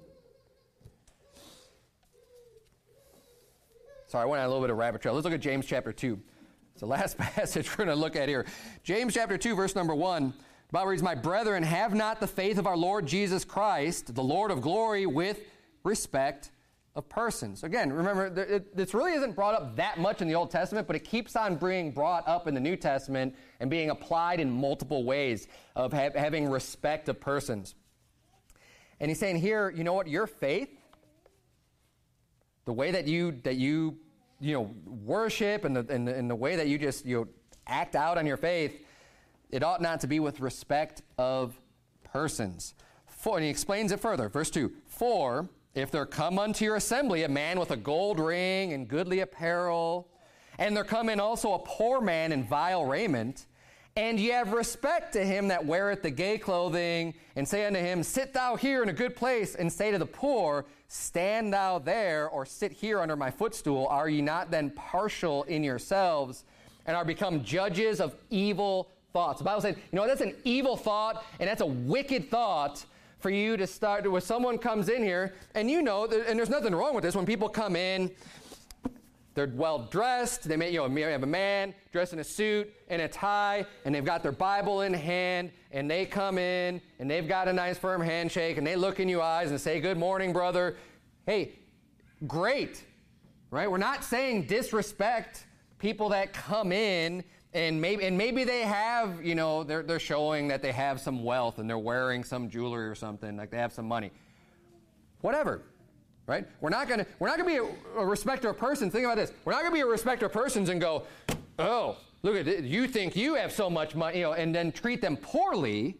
Sorry, I went on a little bit of rabbit trail. Let's look at James chapter two. It's the last passage we're going to look at here. James chapter two, verse number one. The Bible reads, "My brethren, have not the faith of our Lord Jesus Christ, the Lord of glory, with respect of persons." Again, remember, it, this really isn't brought up that much in the Old Testament, but it keeps on being brought up in the New Testament and being applied in multiple ways of ha- having respect of persons. And he's saying here, you know what, your faith, the way that you that you you know worship and the and the, and the way that you just you know, act out on your faith, it ought not to be with respect of persons. For, and he explains it further, verse two. For if there come unto your assembly a man with a gold ring and goodly apparel, and there come in also a poor man in vile raiment, And ye have respect to him that weareth the gay clothing, and say unto him, sit thou here in a good place, and say to the poor, stand thou there, or sit here under my footstool. Are ye not then partial in yourselves, and are become judges of evil thoughts? The Bible says, you know, that's an evil thought, and that's a wicked thought for you to start, when someone comes in here, and you know, and there's nothing wrong with this, when people come in, they're well dressed. They may, you know, may have a man dressed in a suit and a tie, and they've got their Bible in hand, and they come in, and they've got a nice firm handshake, and they look in your eyes and say, good morning, brother. Hey, great, right? We're not saying disrespect people that come in, and maybe, and maybe they have, you know, they're, they're showing that they have some wealth, and they're wearing some jewelry or something, like they have some money. Whatever. Right? We're not going to we're not going to be a, a respecter of persons. Think about this. We're not going to be a respecter of persons and go, oh, look at it. You think you have so much money, you know, and then treat them poorly.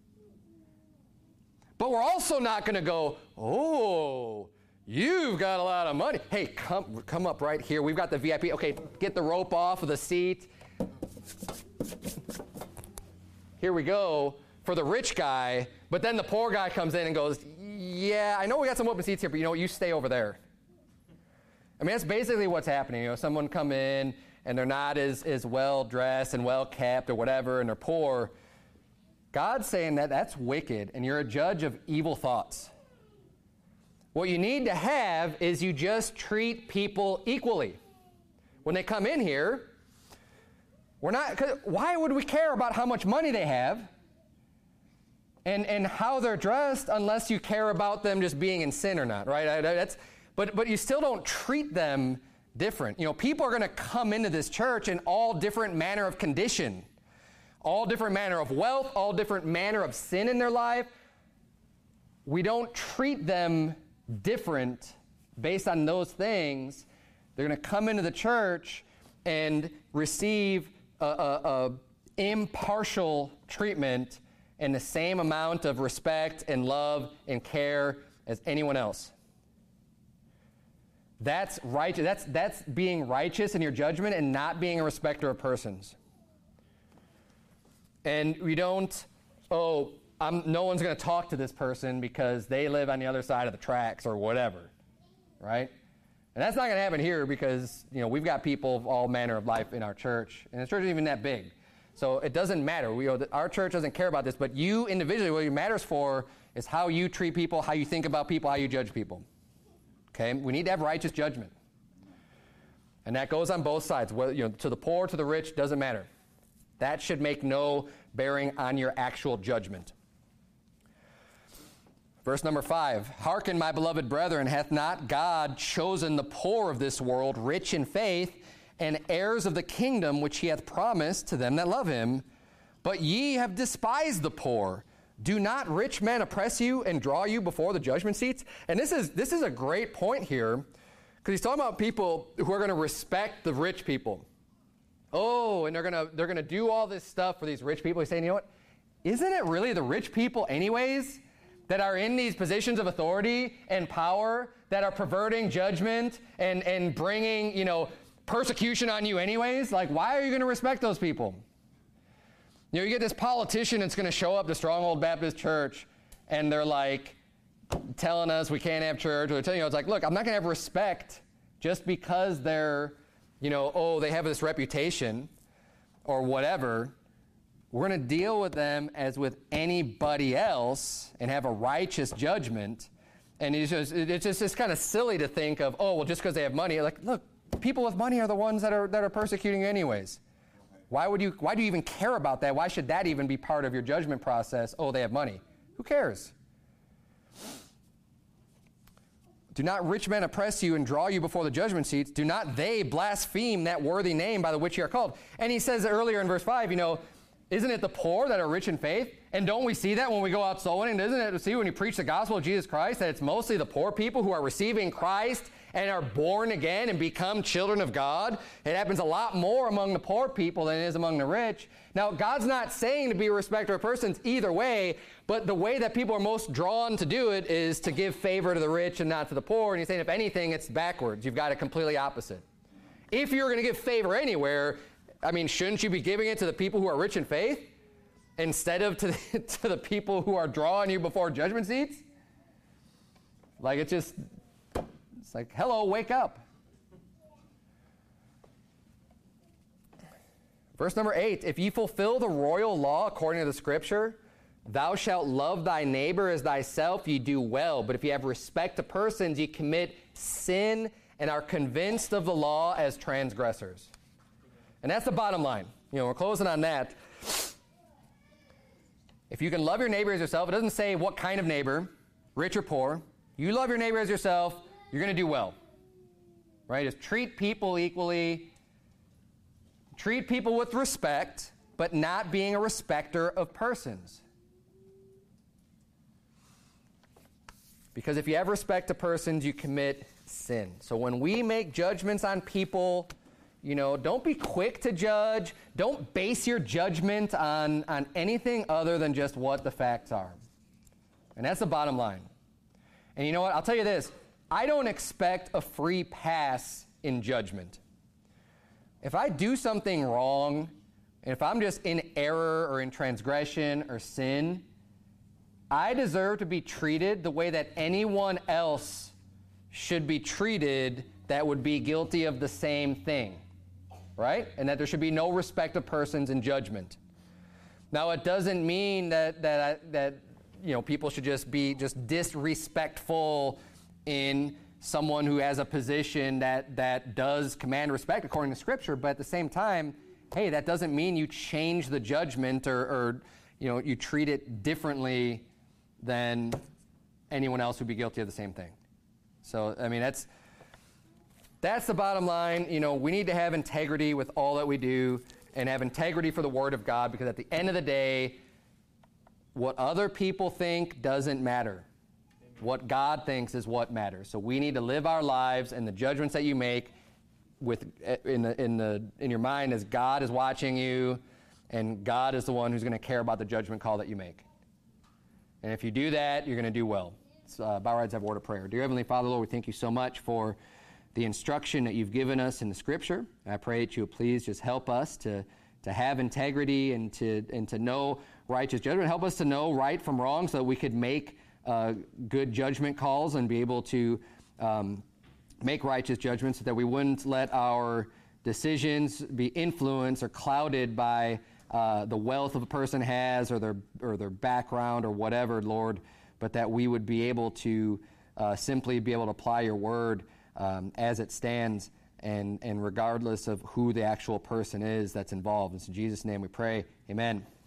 But we're also not going to go, oh, you've got a lot of money. Hey, come come up right here. We've got the V I P. Okay, get the rope off of the seat. Here we go for the rich guy. But then the poor guy comes in and goes, yeah, I know we got some open seats here, but you know what, you stay over there. I mean, that's basically what's happening. You know, someone come in and they're not as, as well dressed and well kept or whatever, and they're poor. God's saying that that's wicked, and you're a judge of evil thoughts. What you need to have is you just treat people equally. When they come in here, we're not, 'cause why would we care about how much money they have and, and how they're dressed unless you care about them just being in sin or not, right? I, that's, but, but you still don't treat them different. You know, people are going to come into this church in all different manner of condition, all different manner of wealth, all different manner of sin in their life. We don't treat them different based on those things. They're going to come into the church and receive a, a, a impartial treatment and the same amount of respect and love and care as anyone else. That's righteous. That's, that's being righteous in your judgment and not being a respecter of persons. And we don't, oh, I'm, no one's going to talk to this person because they live on the other side of the tracks or whatever, right? And that's not going to happen here because, you know, we've got people of all manner of life in our church, and the church isn't even that big. So it doesn't matter. We, you know, our church doesn't care about this, but you individually, what it matters for is how you treat people, how you think about people, how you judge people. Okay? We need to have righteous judgment. And that goes on both sides. Whether, you know, to the poor, to the rich, doesn't matter. That should make no bearing on your actual judgment. Verse number five, hearken, my beloved brethren, hath not God chosen the poor of this world, rich in faith, and heirs of the kingdom which he hath promised to them that love him? But ye have despised the poor. Do not rich men oppress you and draw you before the judgment seats? And this is this is a great point here, because he's talking about people who are going to respect the rich people. Oh, and they're going to they're going to do all this stuff for these rich people. He's saying, you know what? Isn't it really the rich people anyways that are in these positions of authority and power that are perverting judgment and, and bringing, you know, persecution on you anyways? Like, why are you going to respect those people? You know, you get this politician that's going to show up to Stronghold Baptist Church, and they're like telling us we can't have church. Or they're telling you, it's like, look, I'm not going to have respect just because they're, you know, oh, they have this reputation or whatever. We're going to deal with them as with anybody else and have a righteous judgment. And it's just, it's just it's kind of silly to think of, oh, well, just because they have money. Like, look, people with money are the ones that are that are persecuting you anyways. Why would you? Why do you even care about that? Why should that even be part of your judgment process? Oh, they have money. Who cares? Do not rich men oppress you and draw you before the judgment seats? Do not they blaspheme that worthy name by the which you are called? And he says earlier in verse five, you know, isn't it the poor that are rich in faith? And don't we see that when we go out soul winning? Isn't it see when you preach the gospel of Jesus Christ that it's mostly the poor people who are receiving Christ and are born again and become children of God? It happens a lot more among the poor people than it is among the rich. Now, God's not saying to be a respecter of persons either way, but the way that people are most drawn to do it is to give favor to the rich and not to the poor. And he's saying, if anything, it's backwards. You've got it completely opposite. If you're going to give favor anywhere, I mean, shouldn't you be giving it to the people who are rich in faith instead of to the, to the people who are drawing you before judgment seats? Like, it's just, it's like, hello, wake up. Verse number eight, if ye fulfill the royal law according to the Scripture, thou shalt love thy neighbor as thyself, ye do well. But if ye have respect to persons, ye commit sin and are convinced of the law as transgressors. And that's the bottom line. You know, we're closing on that. If you can love your neighbor as yourself, it doesn't say what kind of neighbor, rich or poor. You love your neighbor as yourself, you're going to do well. Right? Just treat people equally. Treat people with respect, but not being a respecter of persons. Because if you have respect to persons, you commit sin. So when we make judgments on people, you know, don't be quick to judge. Don't base your judgment on, on anything other than just what the facts are. And that's the bottom line. And you know what? I'll tell you this. I don't expect a free pass in judgment. If I do something wrong, and if I'm just in error or in transgression or sin, I deserve to be treated the way that anyone else should be treated that would be guilty of the same thing, right? And that there should be no respect of persons in judgment. Now, it doesn't mean that that I, that you know people should just be just disrespectful in someone who has a position that, that does command respect according to Scripture, but at the same time, hey, that doesn't mean you change the judgment or, or you know, you treat it differently than anyone else who'd be guilty of the same thing. So, I mean, that's that's the bottom line. You know, we need to have integrity with all that we do and have integrity for the Word of God, because at the end of the day, what other people think doesn't matter. What God thinks is what matters. So we need to live our lives, and the judgments that you make with in the in the in your mind as God is watching you, and God is the one who's going to care about the judgment call that you make. And if you do that, you're going to do well. So, uh, bow our heads, have a word of prayer. Dear Heavenly Father, Lord, we thank you so much for the instruction that you've given us in the Scripture. I pray that you will please just help us to to have integrity and to and to know righteous judgment. Help us to know right from wrong, so that we could make Uh, good judgment calls and be able to um, make righteous judgments, so that we wouldn't let our decisions be influenced or clouded by uh, the wealth of a person has or their or their background or whatever, Lord, but that we would be able to uh, simply be able to apply your word um, as it stands, and, and regardless of who the actual person is that's involved. And so in Jesus' name we pray, amen.